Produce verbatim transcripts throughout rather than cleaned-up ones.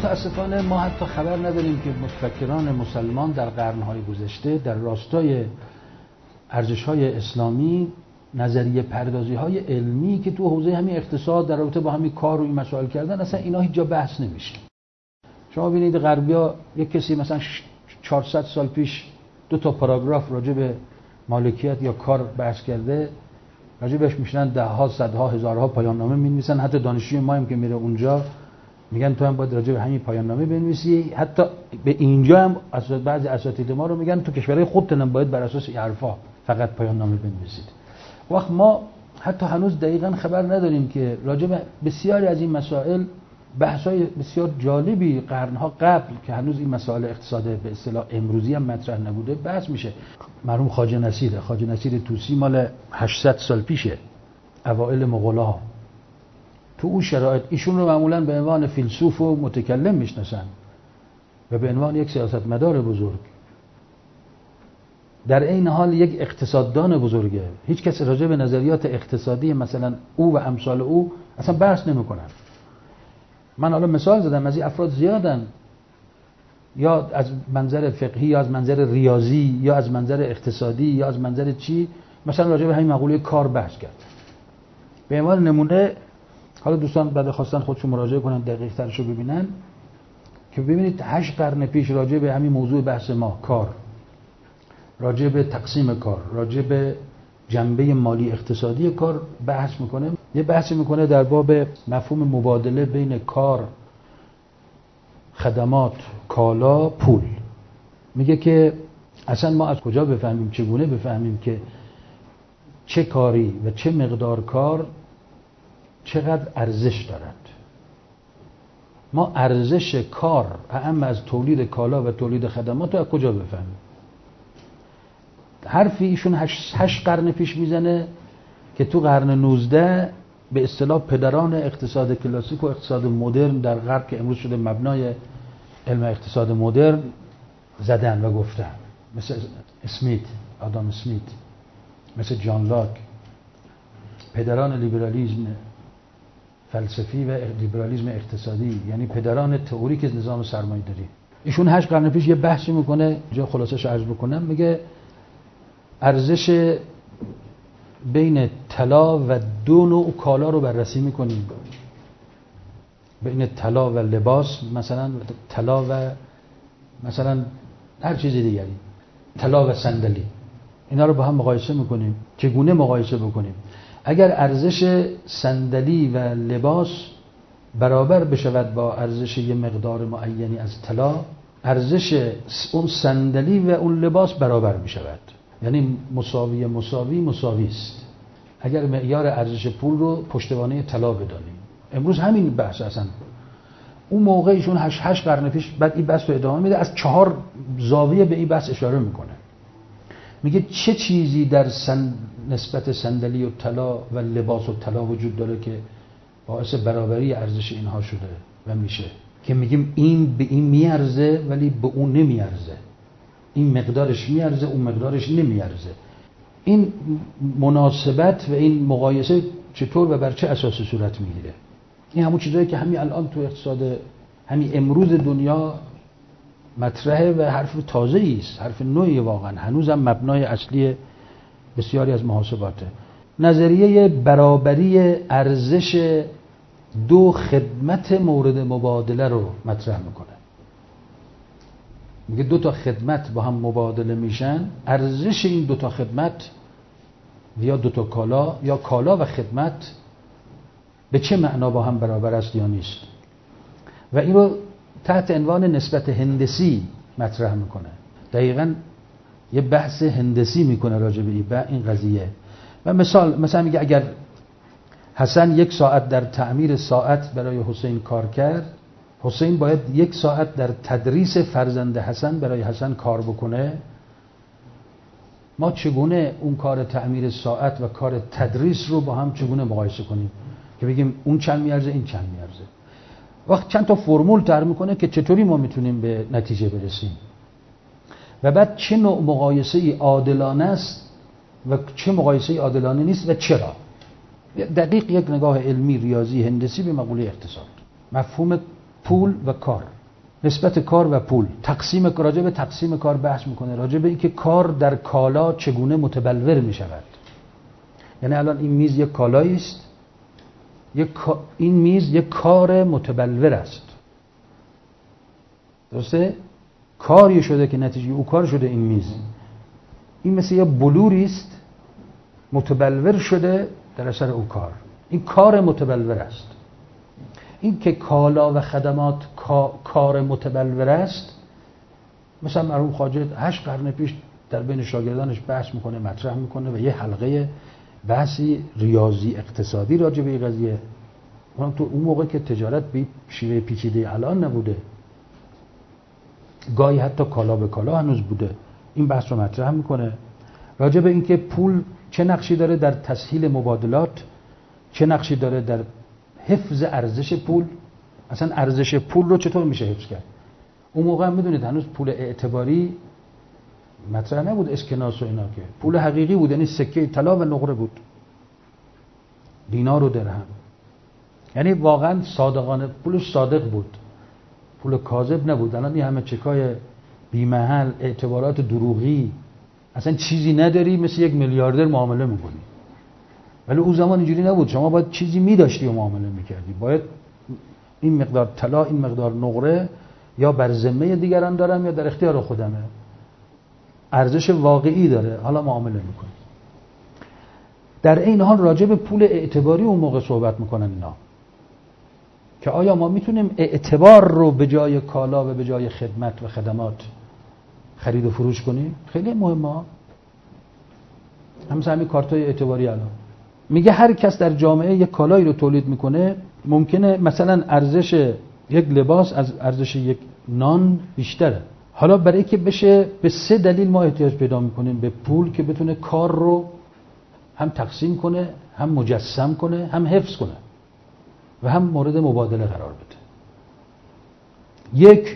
متاسفانه ما حتی خبر نداریم که متفکران مسلمان در قرن‌های گذشته در راستای ارزش‌های اسلامی نظریه پردازی‌های علمی که تو حوزه همین اقتصاد در رابطه با همین کار و این مسائل کردن، اصلا اینا هیچ جا بحث نمیشه. شما ببینید غربی‌ها یک کسی مثلا چهارصد سال پیش دو تا پاراگراف راجع به مالکیت یا کار بحث کرده، راجع بهش میشنن ده ها صدها هزارها پایان نامه می‌نویسن. حتی دانشجوی ما هم که میره اونجا میگن تو هم باید راجع به همین پایان نامه بنویسی. حتی به اینجا هم بعضی اساتید ما رو میگن تو کشورهای خودتون هم باید بر اساس این حرفا فقط پایان نامه بنویسید. وقت ما حتی هنوز دقیقاً خبر نداریم که راجع به بسیاری از این مسائل بحث‌های بسیار جالبی قرن‌ها قبل که هنوز این مسائل اقتصاد به اصطلاح امروزی هم مطرح نبوده بحث میشه. مرحوم خواجه نصیر خواجه نصیر طوسی مال هشتصد سال پیشه، اوایل مغول‌ها. تو اون شرایط ایشون رو معمولاً به عنوان فیلسوف و متکلم میشناسن و به عنوان یک سیاستمدار بزرگ، در این حال یک اقتصاددان بزرگه. هیچ کس راجع به نظریات اقتصادی مثلا او و امثال او اصلا بحث نمی‌کنن. من حالا مثال زدم، از این افراد زیادن، یا از منظر فقهی یا از منظر ریاضی یا از منظر اقتصادی یا از منظر چی، مثلا راجع به همین مقوله کار بحث کرد. به عنوان نمونه حالا دوستان بعد خواستن خودشون مراجعه کنن دقیق ترش رو ببینن که ببینید هشت قرن پیش راجع به همین موضوع بحث ما کار، راجع به تقسیم کار، راجع به جنبه مالی اقتصادی کار بحث میکنه. یه بحثی میکنه در باب مفهوم مبادله بین کار، خدمات، کالا، پول. میگه که اصلا ما از کجا بفهمیم، چگونه بفهمیم که چه کاری و چه مقدار کار چقدر ارزش دارد؟ ما ارزش کار اهم از تولید کالا و تولید خدمات رو از کجا بفهمیم؟ حرفی ایشون هشت, هشت قرن پیش میزنه که تو قرن نوزده به اصطلاح پدران اقتصاد کلاسیک و اقتصاد مدرن در غرب که امروز شده مبنای علم اقتصاد مدرن زدن و گفتن، مثل اسمیت، آدام اسمیت، مثل جان لاک، پدران لیبرالیسم فلسفی و لیبرالیسم اقتصادی، یعنی پدران تئوریک نظام سرمایه‌داری. ایشون هشت قرن پیش یه بحثی میکنه، جا خلاصش عرض بکنم، میگه ارزش بین طلا و دو نوع کالا رو بررسی میکنیم، بین طلا و لباس، مثلا طلا و مثلا هر چیز دیگری، طلا و صندلی، اینا رو با هم مقایسه میکنیم. چگونه مقایسه بکنیم؟ اگر ارزش صندلی و لباس برابر بشود با ارزش یه مقدار معینی از طلا، ارزش اون صندلی و اون لباس برابر میشود، یعنی مساوی مساوی مساوی است. اگر معیار ارزش پول رو پشتوانه طلا بدانیم. امروز همین بحث اصلا اون موقعشون هشت هشت قرن پیش بعد این بحث رو ادامه میده، از چهار زاویه به این بحث اشاره میکنه. میگه چه چیزی در سن... نسبت صندلی و طلا و لباس و طلا وجود داره که باعث برابری ارزش اینها شده و میشه که میگیم این به این میارزه ولی به اون نمیارزه، این مقدارش میارزه اون مقدارش نمیارزه. این مناسبت و این مقایسه چطور و بر چه اساسی صورت میگیره؟ این همون چیزایی که همین الان تو اقتصاد همین امروز دنیا مطرحه و حرف تازه‌ای است، حرف نوعی واقعا، هنوزم مبنای اصلی بسیاری از محاسباته. نظریه برابری ارزش دو خدمت مورد مبادله رو مطرح میکنه. میگه دو تا خدمت با هم مبادله میشن، ارزش این دو تا خدمت یا دو تا کالا یا کالا و خدمت به چه معنا با هم برابر است یا نیست، و این رو تحت عنوان نسبت هندسی مطرح میکنه. دقیقاً یه بحث هندسی میکنه راجع به این قضیه. و مثال مثلا میگه اگر حسن یک ساعت در تعمیر ساعت برای حسین کار کرد، حسین باید یک ساعت در تدریس فرزند حسن برای حسن کار بکنه. ما چگونه اون کار تعمیر ساعت و کار تدریس رو با هم چگونه مقایسه کنیم که بگیم اون چند میارزه این چند میارزه؟ وقت چند تا فرمول طرح میکنه که چطوری ما میتونیم به نتیجه برسیم و بعد چه نوع مقایسه ای عادلانه است و چه مقایسه ای عادلانه نیست و چرا. دقیق یک نگاه علمی ریاضی هندسی به مقوله اقتصاد. مفهوم پول و کار، نسبت کار و پول، تقسیم راجع به تقسیم کار بحث میکنه، راجع به اینکه کار در کالا چگونه متبلور میشود. یعنی الان این میز یک کالایی است، یک این میز یک کار متبلور است، درسته؟ کاری شده که نتیجه او کار شده این میز. این مثل یه بلوری است متبلور شده در اثر او کار. این کار متبلور است. این که کالا و خدمات کار متبلور است، مثلا مرحوم خواجه هشت قرن پیش در بین شاگردانش بحث میکنه، مطرح میکنه و یه حلقه بحثی ریاضی اقتصادی راجع به این قضیه. اونم تو اون موقع که تجارت به شیوه پیچیده الان نبوده، گاهی حتی کالا به کالا هنوز بوده، این بحث رو مطرح میکنه راجع به اینکه پول چه نقشی داره در تسهیل مبادلات، چه نقشی داره در حفظ ارزش پول، اصلا ارزش پول رو چطور میشه حفظ کرد. اون موقع هم میدونید هنوز پول اعتباری مطرح نبود، اسکناس و اینا، که پول حقیقی بود، یعنی سکه طلا و نقره بود، دینار و درهم، یعنی واقعا صادقانه پولش صادق بود، پول کاذب نبود. الان این همه چکای بی‌محل، اعتبارات دروغی، اصلا چیزی نداری مثل یک میلیاردر معامله میکنی. ولی اون زمان اینجوری نبود، شما باید چیزی میداشتی و معامله میکردی، باید این مقدار طلا، این مقدار نقره یا بر ذمه دیگران دارم یا در اختیار خودمه، ارزش واقعی داره، حالا معامله میکنی. در این حال راجع به پول اعتباری اون موقع صحبت میکنن اینا، که آیا ما میتونیم اعتبار رو به جای کالا و به جای خدمت و خدمات خرید و فروش کنیم؟ خیلی مهمه. همین کارتای اعتباری الان میگه هر کس در جامعه یک کالایی رو تولید میکنه، ممکنه مثلا ارزش یک لباس از ارزش یک نان بیشتره. حالا برای که بشه، به سه دلیل ما احتیاج پیدا میکنیم به پول که بتونه کار رو هم تقسیم کنه، هم مجسم کنه، هم حفظ کنه و هم مورد مبادله قرار بده. یک،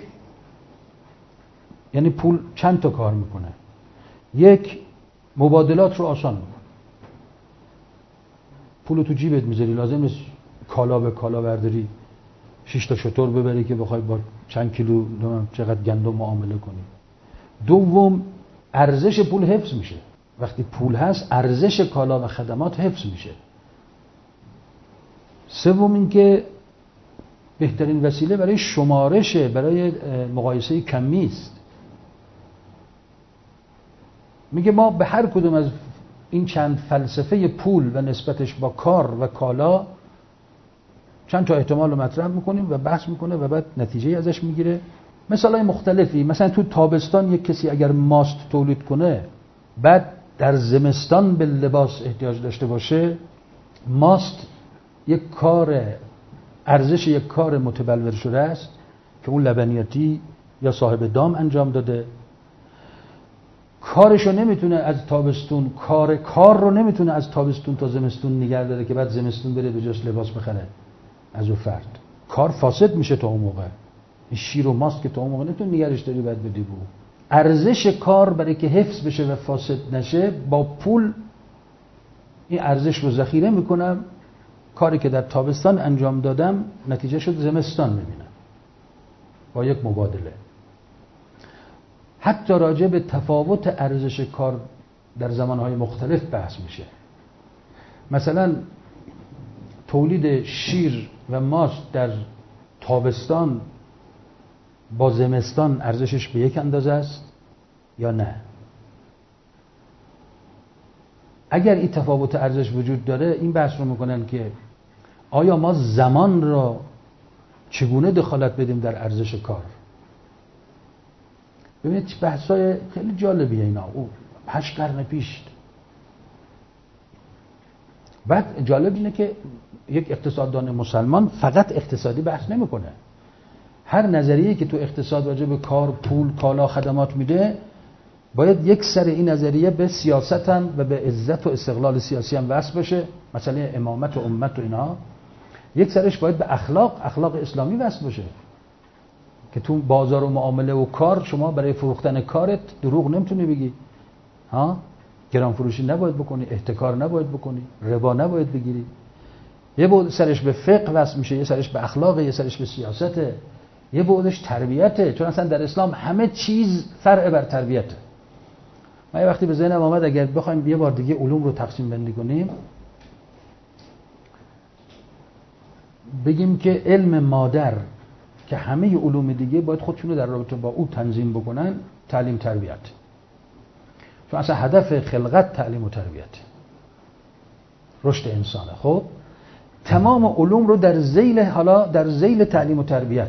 یعنی پول چند تا کار میکنه. یک، مبادلات رو آسان میکنه. پول تو جیبت میذاری، لازم نیست کالا به کالا برداری، شش تا شتر ببری که بخوای با چند کیلو چقدر گندم معامله کنی. دوم، ارزش پول حفظ میشه. وقتی پول هست ارزش کالا و خدمات حفظ میشه. سوم، این که بهترین وسیله برای شمارش، برای مقایسه کمی است. میگه ما به هر کدوم از این چند فلسفه پول و نسبتش با کار و کالا چند تا احتمال رو مطرح میکنیم و بحث میکنه و بعد نتیجه ازش میگیره. مثالای مختلفی، مثلا تو تابستان یک کسی اگر ماست تولید کنه، بعد در زمستان به لباس احتیاج داشته باشه، ماست یک کار، ارزش یک کار متبلور شده است که اون لبنیاتی یا صاحب دام انجام داده. کارشو نمیتونه از تابستون، کار کار رو نمیتونه از تابستون تا زمستون نگه داره که بعد زمستون بره به جاش لباس بخره از اون فرد. کار فاسد میشه تا اون موقع. این شیر و ماست که تا اون موقع نمیتونه نگرش داری بعد بدی بو. ارزش کار برای که حفظ بشه و فاسد نشه، با پول این ارزش رو ذخیره میکنم، کاری که در تابستان انجام دادم نتیجه شد زمستان میبینم با یک مبادله. حتی راجع به تفاوت ارزش کار در زمانهای مختلف بحث میشه. مثلا تولید شیر و ماست در تابستان با زمستان ارزشش به یک اندازه است یا نه؟ اگر این تفاوت ارزش وجود داره، این بحث رو میکنن که آیا ما زمان را چگونه دخالت بدیم در ارزش کار. ببینید بحثای خیلی جالبیه اینا، او هشت قرن پیش. بعد جالب اینه که یک اقتصاددان مسلمان فقط اقتصادی بحث نمیکنه. هر نظریه‌ای که تو اقتصاد راجع به کار، پول، کالا، خدمات میده، باید یک سر این نظریه به سیاست هم و به عزت و استقلال سیاسی هم وصل بشه، مثلا امامت و امت و اینها. یک سرش باید به اخلاق، اخلاق اسلامی وصل بشه، که تو بازار و معامله و کار شما برای فروختن کارت دروغ نمیتونی بگی، ها، گران فروشی نباید بکنی، احتکار نباید بکنی، ربا نباید بگیری. یه بود سرش به فقه وصل میشه، یه سرش به اخلاق، یه سرش به سیاسته. یه بعدش تربیته، چون اصلا در اسلام همه چیز فرع بر تربیته. من یه وقتی به ذهنم آمد اگر بخوایم یه بار دیگه علوم رو تقسیم بندی کنیم، بگیم که علم مادر که همه علوم دیگه باید خودشون رو در رابطه با او تنظیم بکنن، تعلیم تربیت. چون اصلا هدف خلقت تعلیم و تربیت، رشد انسانه. خب تمام علوم رو در ذیل حالا در ذیل تعلیم و تربیت،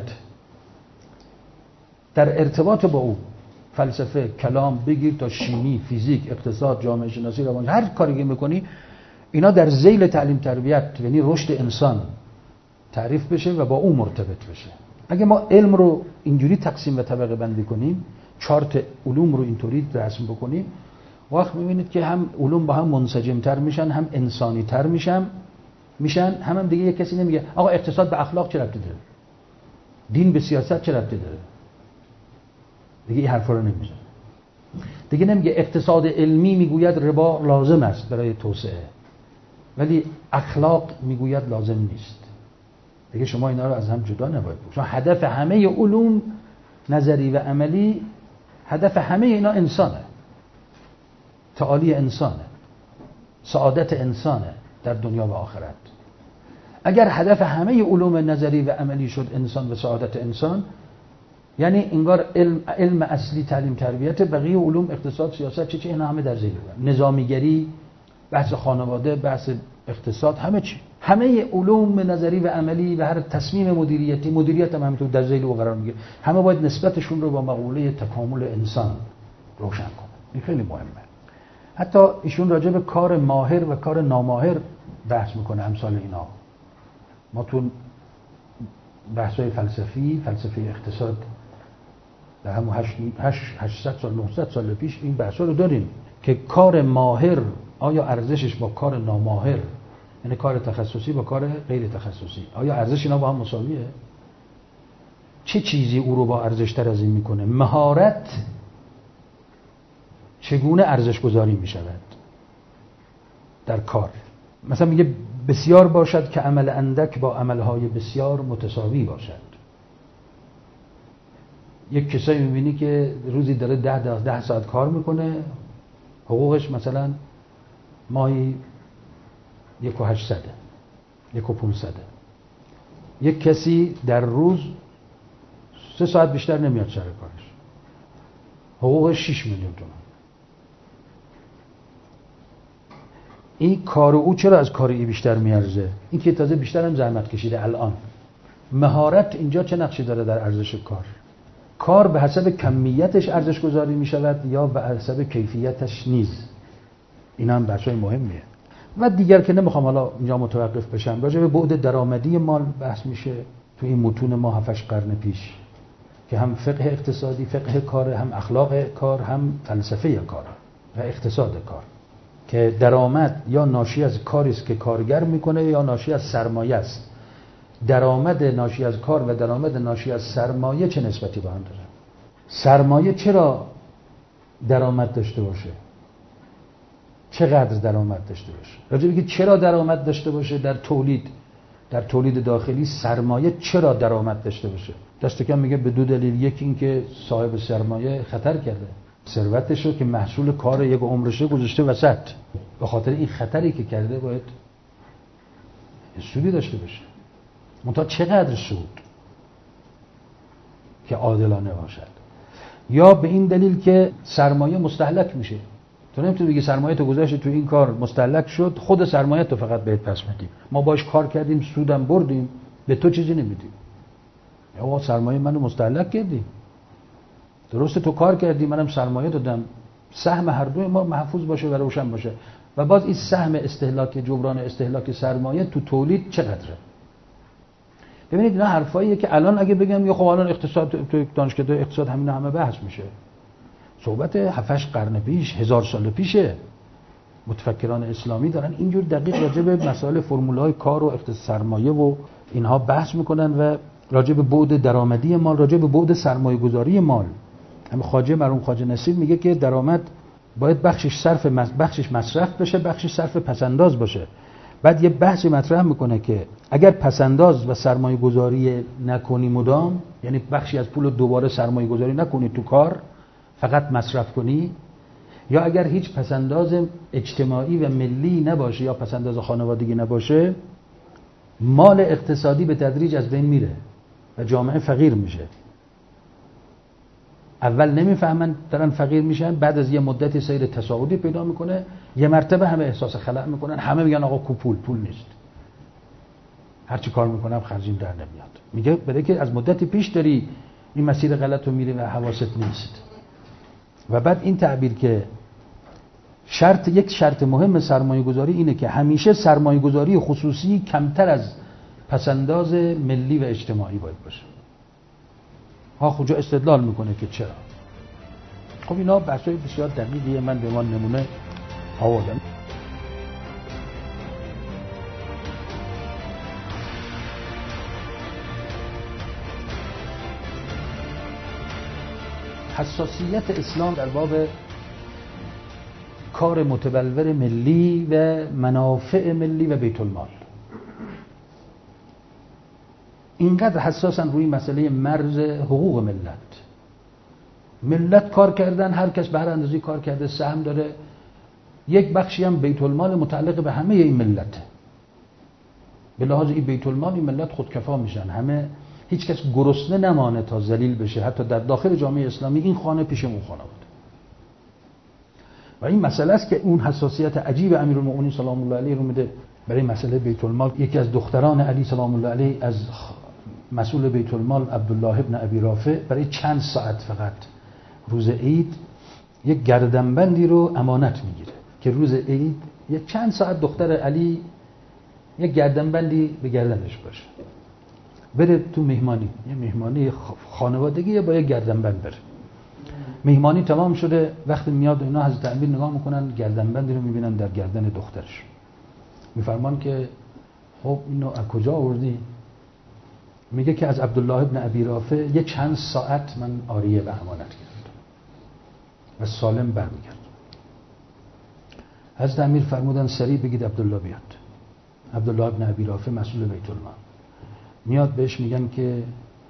در ارتباط با او، فلسفه، کلام بگیر تا شیمی، فیزیک، اقتصاد، جامعه شناسی، روانشناسی، هر کاری که میکنی اینا در ذیل تعلیم تربیت یعنی رشد انسان تعریف بشه و با او مرتبط بشه. اگه ما علم رو اینجوری تقسیم و طبقه بندی کنیم، چارت علوم رو اینطوری رسم بکنیم، وقت میبینید که هم علوم با هم منسجم‌تر میشن، هم انسانی تر میشن میشن هم, هم دیگه یک کسی نمیگه آقا اقتصاد به اخلاق چه ربطی داره، دین به سیاست چه ربطی داره، دیگه این حرفا رو نمیزنه. دیگه نمیگه اقتصاد علمی میگوید ربا لازم است برای توسعه، ولی اخلاق میگوید لازم نیست. دیگه شما اینا رو از هم جدا نباید بکنید. چون هدف همه علوم نظری و عملی، هدف همه اینا انسانه، تعالی انسانه، سعادت انسانه در دنیا و آخرت. اگر هدف همه علوم نظری و عملی شد انسان و سعادت انسان، یعنی انگار علم, علم اصلی تعلیم تربیت، بقیه علوم اقتصاد، سیاست، چه چه اینا همه در ذیل بودن، نظامیگری، بحث خانواده، بحث اقتصاد، همه چی، همه علوم نظری و عملی و هر تصمیم مدیریتی، مدیریت هم همینطور در ذیل او قرار میگیره، همه باید نسبتشون رو با مقوله تکامل انسان روشن کنن. این خیلی مهمه. حتی ایشون راجع به کار ماهر و کار ناماهر بحث میکنه، امثال اینا. ما تو بحث‌های فلسفی، فلسفه اقتصاد در همون هشتصد سال نهصد سال پیش این بحثا رو داریم که کار ماهر آیا ارزشش با کار ناماهر، یعنی کار تخصصی با کار غیر تخصصی، آیا ارزش اینا با هم مساویه؟ چه چیزی او رو با ارزش‌تر از این میکنه؟ مهارت چگونه ارزش گذاری میشود در کار؟ مثلا میگه بسیار باشد که عمل اندک با عملهای بسیار متساوی باشد. یک کسایی میبینی که روزی داره ده, ده, ده ساعت کار میکنه، حقوقش مثلا ماهی یک و هشتصده، یک و پونصده. یک کسی در روز سه ساعت بیشتر نمیاد سر کارش، حقوقش شش میلیون تومان. این کار او چرا از کار ای بیشتر میارزه؟ این که تازه بیشتر هم زحمت کشیده. الان مهارت اینجا چه نقشی داره در ارزش کار؟ کار به حسب کمیتش ارزش گذاری می شود یا به حسب کیفیتش نیز؟ این هم بحثای مهمیه. و دیگر که نمیخوام حالا اینجا متوقف بشم، راجع به بعد درآمدی مال بحث میشه تو این متون ما هفت قرن پیش که هم فقه اقتصادی، فقه کار، هم اخلاق کار، هم فلسفه کار و اقتصاد کار، که درآمد یا ناشی از کاری است که کارگر میکنه یا ناشی از سرمایه است. درآمد ناشی از کار و درآمد ناشی از سرمایه چه نسبتی با هم داره؟ سرمایه چرا درآمد داشته باشه؟ چقدر درآمد داشته باشه؟ راجع به چرا درآمد داشته باشه در تولید، در تولید داخلی سرمایه چرا درآمد داشته باشه؟ دست کم میگه به دو دلیل. یکی این که صاحب سرمایه خطر کرده، ثروتش رو که محصول کار یک عمرشه گذاشته وسط، به خاطر این خطری که کرده باید سودی داشته باشه. منتها چقدر سود که عادلانه باشد؟ یا به این دلیل که سرمایه مستهلک میشه. تو نمیتونی بگی سرمایه تو گذاشتی تو این کار مستهلک شد، خود سرمایه تو فقط بهت پس میدیم، ما باش کار کردیم سودم بردیم، به تو چیزی نمیدیم. یا سرمایه منو مستهلک کردی، درسته تو کار کردی منم سرمایه دادم، سهم هر دوی ما محفوظ باشه و روشن باشه. و باز این سهم استهلاک، جبران استهلاک سرمایه تو تولید چقدره؟ ببینید اینا حرفاییه که الان اگه بگم یا خب الان اقتصاد تو دانشکده اقتصاد همین همه بحث میشه، صحبت هفت قرن پیش، هزار سال پیشه. متفکران اسلامی دارن اینجور دقیق راجع به مسائل فرمولهای کار و اقتصاد سرمایه و اینها بحث میکنن و راجع به بعد درآمدی مال، راجع به بعد سرمایه گذاری مال. هم خواجه مرحوم خواجه نصیر میگه که درآمد باید بخشش صرف بخشش مصرف بشه، بخشش صرف پسنداز باشه. بعد یه بحثی مطرح میکنه که اگر پسنداز و سرمایه گذاری نکنی مدام، یعنی بخشی از پول رو دوباره سرمایه گذاری نکنی تو کار، فقط مصرف کنی، یا اگر هیچ پسنداز اجتماعی و ملی نباشه یا پسنداز خانوادگی نباشه، مال اقتصادی به تدریج از بین میره و جامعه فقیر میشه. اول نمیفهمن دارن فقیر میشن، بعد از یه مدتی سیر تصاعدی پیدا میکنه، یه مرتبه همه احساس خلأ میکنن، همه میگن آقا کو پول پول نیست، هر چی کار میکنم خرجیم در نمیاد. میگه بده که از مدتی پیش داری این مسیر غلط رو میری و حواست نیست. و بعد این تعبیر که شرط یک شرط مهم سرمایه گذاری اینه که همیشه سرمایه گذاری خصوصی کمتر از پسنداز ملی و اجتماعی باید باشه. ها کجا استدلال میکنه که چرا؟ خب اینا بحثای بسیار دقیقیه، من به ما نمونه آوردم. حساسیت اسلام در باب کار متبلور ملی و منافع ملی و بیت المال، اینقدر حساسن روی مسئله مرز حقوق ملت. ملت کار کردن، هر کس به هر اندازه‌ای کار کرده سهم داره، یک بخشی هم بیت المال متعلق به همه این ملته. به لحاظ این بیت المال این ملت خودکفا میشن، همه هیچ کس گرسنه نمانه تا ذلیل بشه، حتی در داخل جامعه اسلامی این خانه پیش اون خانه بود. و این مسئله است که اون حساسیت عجیب امیرالمومنین سلام الله علیه رو میده برای مسئله بیت المال. یکی از دختران علی سلام الله علیه از مسئول بیت المال عبدالله ابن ابی رافع برای چند ساعت فقط روز عید یک گردنبندی رو امانت میگیره که روز عید یک چند ساعت دختر علی یک گردنبندی به گردنش باشه، بره تو مهمانی، یه مهمانی خانوادگی با یک گردنبند بره. مهمانی تمام شده، وقتی میاد اینا حضرت امیر نگاه میکنن، گردنبندی رو میبینن در گردن دخترش. میفرمان که خب اینو از کجا آوردی؟ میگه که از عبدالله ابن ابی رافع یه چند ساعت من عاریه به امانت گرفتم و سالم برمیگردم. حضرت امیر فرمودن سریع بگید عبدالله بیاد. عبدالله ابن ابی رافع مسئول بیت المال میاد، بهش میگن که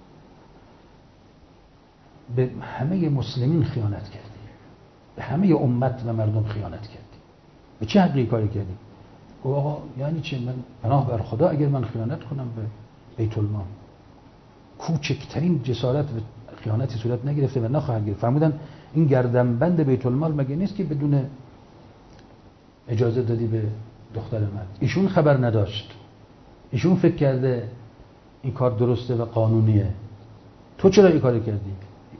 به همه مسلمین خیانت کردی، به همه امت و مردم خیانت کردی، به چه حقی کاری کردی؟ گفت آقا یعنی چه؟ من پناه بر خدا اگر من خیانت کنم به بیت المال، کوچکترین جسارت و خیانتی صورت نگرفته و نخواهد گرفت. فرمودن این گردنبند بیت المال مگه نیست که بدون اجازه دادی به دختر من؟ ایشون خبر نداشت، ایشون فکر کرده این کار درسته و قانونیه، تو چرا این کاری کردی؟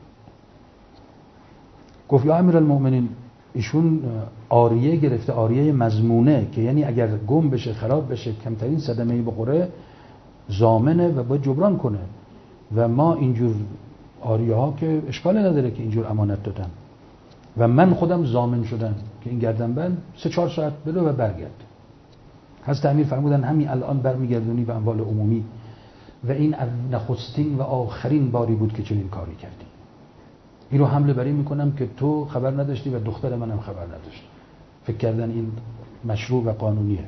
گفت یا امیرالمومنین ایشون عاریه گرفته، عاریه مضمونه، که یعنی اگر گم بشه خراب بشه کمترین صدمه‌ای بخوره ضامنه و باید جبران کنه و ما اینجور عاریه ها که اشکال نداره که اینجور امانت دادن و من خودم ضامن شدم که این گردنبند سه چهار ساعت بره و برگرد. حضرت امیر فرمودن همین الان برمیگردونی به اموال عمومی و این نخستین و آخرین باری بود که چنین کاری کردی. این رو حمله بری میکنم که تو خبر نداشتی و دختر منم خبر نداشت، فکر کردن این مشروع و قانونیه.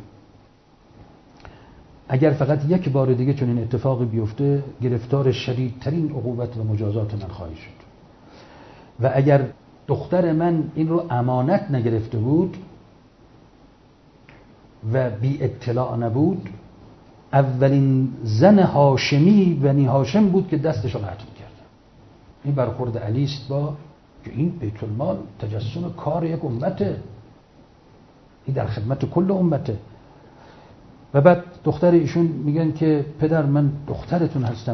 اگر فقط یک بار دیگه چنین اتفاقی بیفته گرفتار شدیدترین عقوبت و مجازات من خواهی شد. و اگر دختر من این رو امانت نگرفته بود و بی اطلاع نبود، اولین زن هاشمی بنی هاشم بود که دستش رو قطع می‌کرد. این برخورد علی است با که این بیت المال تجسم کار یک امته، این در خدمت کل امته. و بعد دختر ایشون میگن که پدر من دخترتون هستم،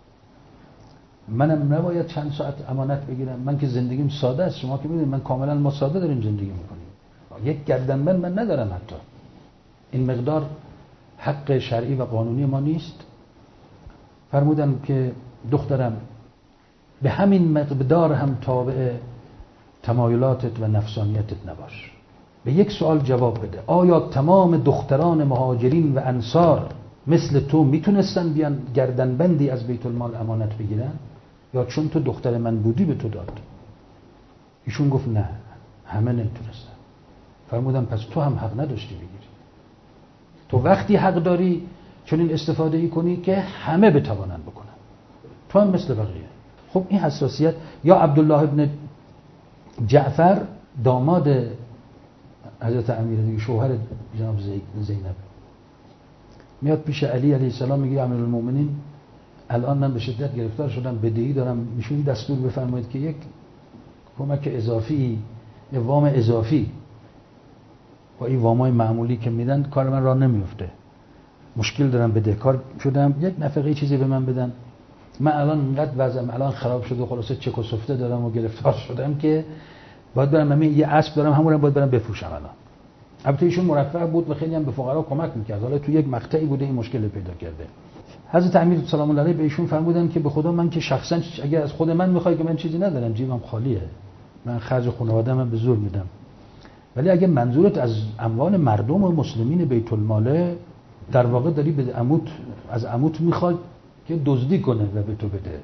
منم نباید چند ساعت امانت بگیرم، من که زندگیم ساده است، شما که میدونید من کاملا ما ساده داریم زندگی میکنیم، یک گردنبند من ندارم، حتی این مقدار حق شرعی و قانونی ما نیست. فرمودن که دخترم به همین مقدار هم تابع تمایلاتت و نفسانیتت نباش، به یک سوال جواب بده، آیا تمام دختران مهاجرین و انصار مثل تو میتونستن بیان گردنبندی از بیت المال امانت بگیرن یا چون تو دختر من بودی به تو داد؟ ایشون گفت نه، همه نمیتونستن. فرمودن پس تو هم حق نداشتی بگیری. تو وقتی حق داری چون این استفاده ای کنی که همه بتوانند بکنن، تو هم مثل بقیه. خب این حساسیت. یا عبدالله ابن جعفر داماد حضرت امیر دیگه، شوهر جناب زینب، میاد پیش علی علیه السلام میگه امیرالمومنین الان من به شدت گرفتار شدم، بدهی دارم، میشونی دستور بفرمایید که یک کمک اضافی، یه وام اضافی با این وامای معمولی که میدن کار من راه نمیفته، مشکل دارم، بدهکار شدم، یک نفقه چیزی به من بدن، من الان اینقدر وضعم الان خراب شده و خلاصه چک و سفته دارم و گرفتار شدم که باید برم، من یه اسب دارم همون باید برم بفروشم الان. البته ایشون مرفه بود و خیلی هم به فقرا کمک میکرد، حالا تو یک مقطعی بوده این مشکل پیدا کرده. حضرت امیر سلام الله علیه به ایشون فرمودن که به خدا من که شخصا اگر از خود من میخوای که من چیزی ندارم، جیبم خالیه، من خرج خانواده‌ام به زور میدم، ولی اگه منظورت از اموال مردم و مسلمین بیت المال، در واقع داری به عموت از عموت میخواد که دزدی کنه و به تو بده.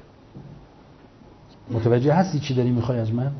متوجه هستی چی داری میخوای از من؟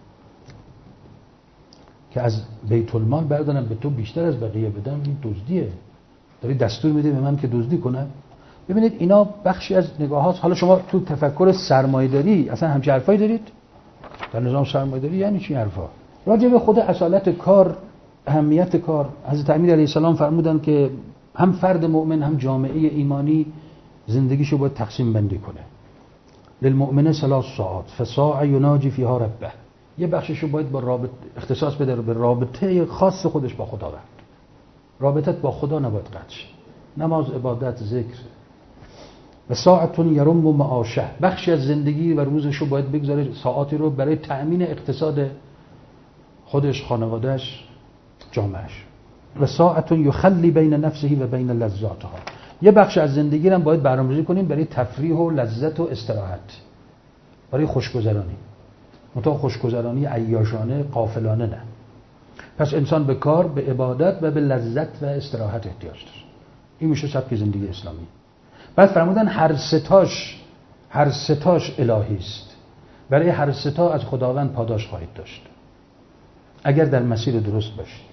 که از بیت المال بردارم به تو بیشتر از بقیه بدم، این دزدیه. داری دستور میده به من که دزدی کنم. ببینید اینا بخشی از نگاه هاست. حالا شما تو تفکر سرمایه‌داری اصلا همچین حرفایی دارید؟ در نظام سرمایه‌داری یعنی چی حرفا؟ راجع به خود اصالت کار، اهمیت کار، حضرت امیر علیه السلام فرمودن که هم فرد مؤمن هم جامعه ایمانی زندگیشو باید تقسیم بندی کنه. للمؤمن ثلاث ساعات فساع یناجی فیها ربه. یه بخششو باید با رابطه اختصاص بده به رابطه خاص خودش با خداوند. رابطت با خدا نباید قطع شه. نماز، عبادت، ذکر. و ساعتون یرم معاشه. بخشی از زندگی و روزشو باید بگذاره، ساعاتی رو برای تأمین اقتصاد خودش، خانوادهش، جامعهش. و ساعتون یخلی بین نفسه و بین لذاتها. یه بخش از زندگی رو باید برنامه‌ریزی کنیم برای تفریح و لذت و استراحت، برای خوشگذرانی. منتها خوشگذرانی عیاشانه، غافلانه نه. پس انسان به کار، به عبادت و به لذت و استراحت احتیاج داره. این میشه سبک زندگی اسلامی. بعد فرمودن هر ستاش هر ستاش الهی است. برای هر ستا از خداوند پاداش خواهید داشت اگر در مسیر درست باشید.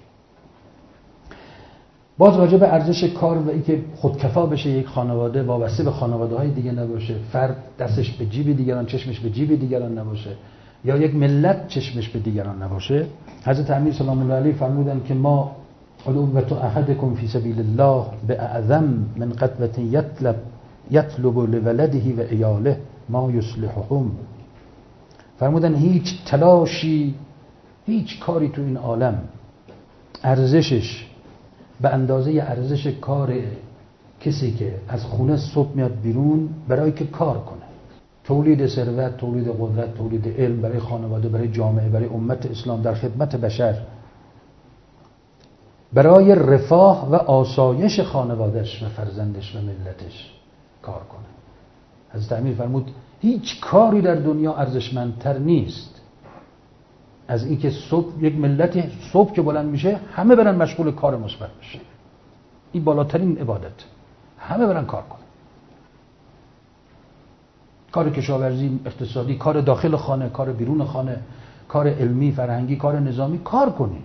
باز راجع به ارزش کار و اینکه خودکفا بشه یک خانواده، وابسته به خانواده‌های دیگه نباشه، فرد دستش به جیب دیگران، چشمش به جیب دیگران نباشه، یا یک ملت چشمش به دیگران نباشه. حضرت امیر سلام الله علیه فرمودن که ما علوبت احدکم فی سبیل الله باعظم من قطوة یطلب یطلب لولده و عیاله ما یصلحهم. فرمودن هیچ تلاشی، هیچ کاری تو این عالم ارزشش به اندازه ارزش کار کسی که از خونه صبح میاد بیرون برای که کار کنه، تولید ثروت، تولید قدرت، تولید علم برای خانواده، برای جامعه، برای امت اسلام، در خدمت بشر، برای رفاه و آسایش خانوادهش و فرزندش و ملتش کار کنه. حضرت امیر فرمود هیچ کاری در دنیا ارزشمندتر نیست از این که صبح یک ملتی صبح که بلند میشه همه برن مشغول کار مثبت بشه. این بالاترین عبادت، همه برن کار کنن، کار کشاورزی، اقتصادی، کار داخل خانه، کار بیرون خانه، کار علمی، فرهنگی، کار نظامی، کار کنی.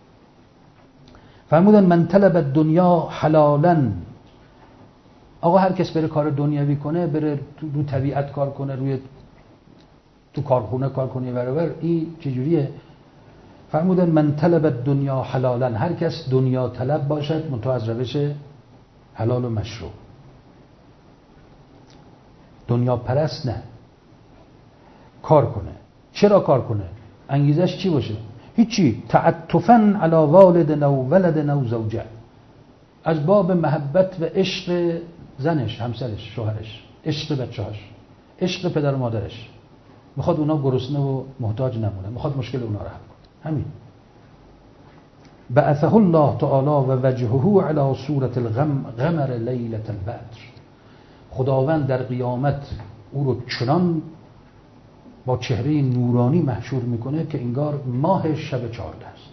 فرمودن من طلب الدنیا حلالا. آقا هر کس بره کار دنیوی کنه، بره تو رو طبیعت کار کنه، روی تو کارخونه کار کنه، برابر این چجوریه؟ فرمودن من طلب الدنیا حلالا. هر کس دنیا طلب باشد منتها از روش حلال و مشروع، دنیا پرست نه، کار کنه. چرا کار کنه؟ انگیزش چی باشه؟ هیچی. تعطفاً علی والد نو ولد نو زوجه. از باب محبت و عشق زنش، همسرش، شوهرش، عشق بچه‌هاش، عشق پدر و مادرش. میخواد اونا گرسنه و محتاج نمونه، میخواد مشکل اونا رو حل کنه. همین. بعثه الله تعالی و وجهه علی صورت الغم غمر لیلة البدر. خداوند در قیامت او رو چنان با چهره نورانی محشور میکنه که انگار ماه شب چهارده است.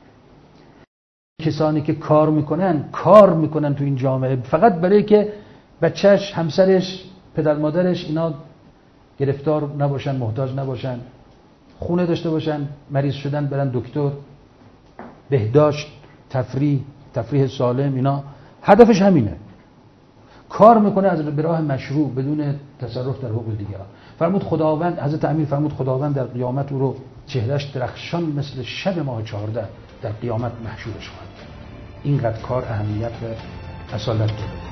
کسانی که کار میکنن کار میکنن تو این جامعه فقط برای که بچهش، همسرش، پدر مادرش اینا گرفتار نباشن، محتاج نباشن، خونه داشته باشن، مریض شدن برن دکتر، بهداشت، تفریح، تفریح سالم، اینا هدفش همینه، کار میکنه از به راه مشروع بدون تصرف در حقوق دیگران. فرمود خداوند، حضرت امیر فرمود خداوند در قیامت او رو چهرهش درخشان مثل شب ماه چهارده در قیامت محشورش خواهد کرد. اینقدر کار اهمیت و اصالت داره.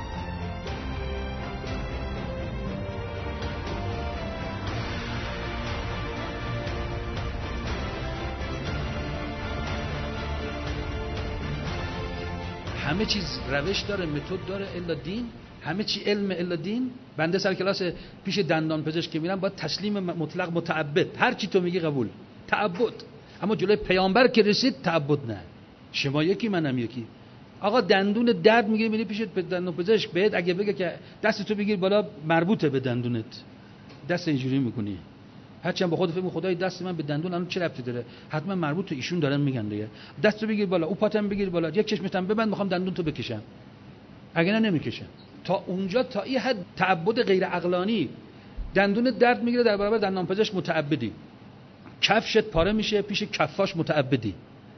همه چیز روش داره، متد داره، الا دین. همه چی علم الا دین. بنده سر کلاس پیش دندان پزشک که میرم باید تسلیم مطلق متعبد، هر چی تو میگی قبول، تعبد. اما جلوی پیامبر که رسید تعبد نه. شما یکی منم یکی. آقا دندون درد میگیری میری پیش دندان پزشک، بهت اگه بگه که دستتو بگیر بالا مربوطه به دندونت، دست اینجوری میکنی، هرچند با خود فکر خدای دست من به دندون الان چه ربطی داره، حتما مربوطه، ایشون دارن میگن دیگه. دستو بگیر بالا، او پاتم بگیر بالا، یک چشمتم ببند، میخوام دندون تو بکشم، اگه نه نمیکشم. تا اونجا، تا این حد تعبد غیر عقلانی. دندون درد میگیره در برابر دندان پزشک متعبدی، کفشت پاره میشه پیش کفاش متعبدی.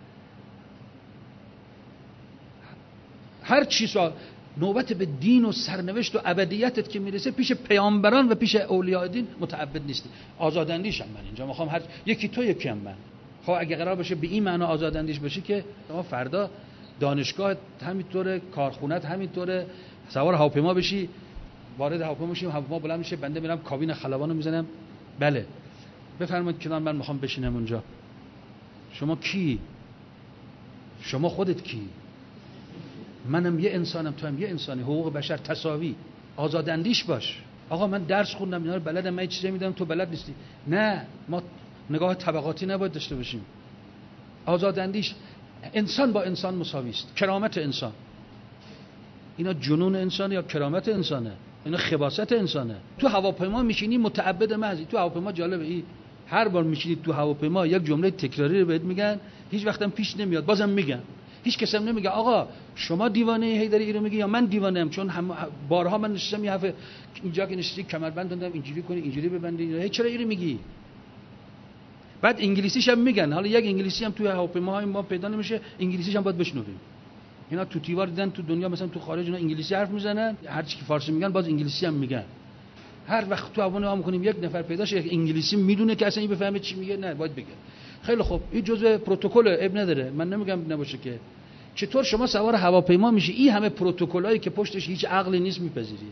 هر چی سوال نوبت به دین و سرنوشت و ابدیتت که میرسه پیش پیامبران و پیش اولیاء دین متعبد نیستی. آزاداندیشم من اینجا میخوام هر یکی تو یکی هم من. خب اگه قرار باشه به این معنا آزاداندیش باشی که شما فردا دانشگاه همینطوره، کارخونت همینطوره، سوار هواپیما بشی، وارد هواپیما بشیم، هواپیما بلند میشه، بنده میرم کابین خلبانو میزنم، بله بفرمایید کنار من میخوام بشینم اونجا. شما کی؟ شما خودت کی؟ منم یه انسانم، تو هم یه انسانی. حقوق بشر تساوی. آزاداندیش باش. آقا من درس خوندم اینا رو بلدم، من یه چیزی میدم تو بلد نیستی. نه، ما نگاه طبقاتی نباید داشته باشیم. آزاداندیش، انسان با انسان مساوی است. کرامت انسان، اینا جنون انسانه یا کرامت انسانه؟ اینا خباثت انسانه. تو هواپیما میشینی متعبد محضی. تو هواپیما جالبه، ای هر بار میشینی تو هواپیما یک جمله تکراری رو بهت میگن، هیچ وقتم پیش نمیاد، بازم میگن. هیچ کس هم نمیگه آقا شما دیوانه هی داری اینو میگی یا من دیوانه ام. چون هم بارها من نشستم یه هفته اینجا که نشستی کمربند بندم، اینجوری کنی، اینجوری ببندی، هی چرا اینو میگی؟ بعد انگلیسیش هم میگن. حالا یک انگلیسی هم توی هواپیماهای ما پیدا نمیشه، انگلیسیش هم باید بشنویم. اینا تو تیوار دیدن تو دنیا، مثلا تو خارج اینا انگلیسی حرف میزنن، هر چی که فارسی میگن باز انگلیسی هم میگن. هر وقت تو هواپیما میکنیم یک نفر پیدا شه یک انگلیسی میدونه که اصلا این بفهمه چی میگه، نه باید بگه. خیلی خوب، این جزء پروتکل، اب نداره، من نمیگم نباشه که. چطور شما سوار هواپیما میشی این همه پروتکلایی که پشتش هیچ عقلی نیست میپذیری؟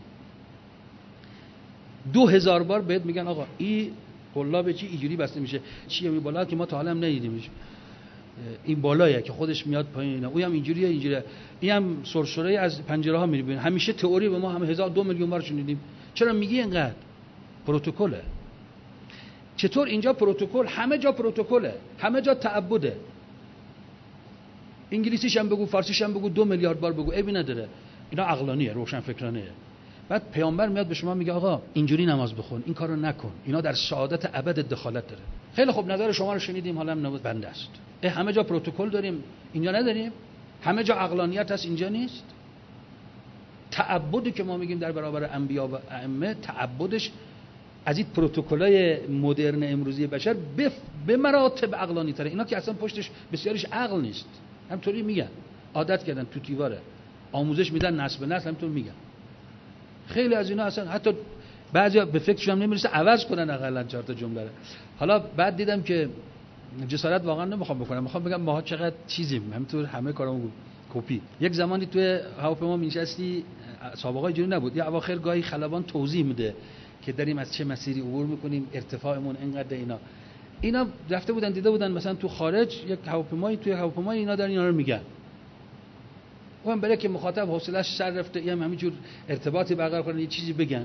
دو هزار بار بهت میگن آقا این قلاب چی اینجوری بسته میشه، چیه این بالا که ما تا حالا هم ندیدیمش، این بالاییه که خودش میاد پایین، اون هم اینجوریه اینجوریه، این هم سرسره از پنجره ها میری ببین. همیشه تئوری به ما هم هزار دو میلیون بار شنیدیم، چرا میگی اینقدر؟ پروتکله. چطور اینجا پروتکل؟ همه جا پروتکله، همه جا تعبده. انگلیسیش هم بگو، فارسیش هم بگو، دو میلیارد بار بگو، عیبی نداره. اینا عقلانیه، روشن فکرانه. بعد پیامبر میاد به شما میگه آقا اینجوری نماز بخون، این کارو نکن، اینا در سعادت ابد دخالت داره. خیلی خوب، نظر شما رو شنیدیم، حالا هم نوبت بنده است. همه جا پروتکل داریم، اینجا نداریم؟ همه جا عقلانیت هست، اینجا نیست؟ تعبدی که ما میگیم در برابر انبیا و ائمه، تعبدش از این پروتکلای مدرن امروزی بشر به مراتب عقلانی تره. اینا که اصلا پشتش بسیارش عقل نیست، همطوری میگن، عادت کردن، تو تیواره آموزش میدن، نسل به نسل همطور میگن. خیلی از اینا اصلا حتی بعضیا به فکرشون هم نمیرسه عوض کنن حداقل چهار تا جمله رو. حالا بعد دیدم که جسارت واقعا نمیخوام بکنم، میخوام بگم ما چقدر چیزیم، همینطور همه کارامون کپی. یک زمانی توی هواپیما میشستی، سابقه اینجوری نبود، یا اواخر گاهی خلبان توضیح میده که داریم از چه مسیری عبور میکنیم، ارتفاعمون اینقدر، اینا اینا رفته بودن دیده بودن مثلا تو خارج یک هواپیمایی، توی هواپیما اینا دارن اینا رو میگن. اون برای که مخاطب حوصله‌اش سر رفته، هم همینجور ارتباطی برقرار کنن، یه چیزی بگن.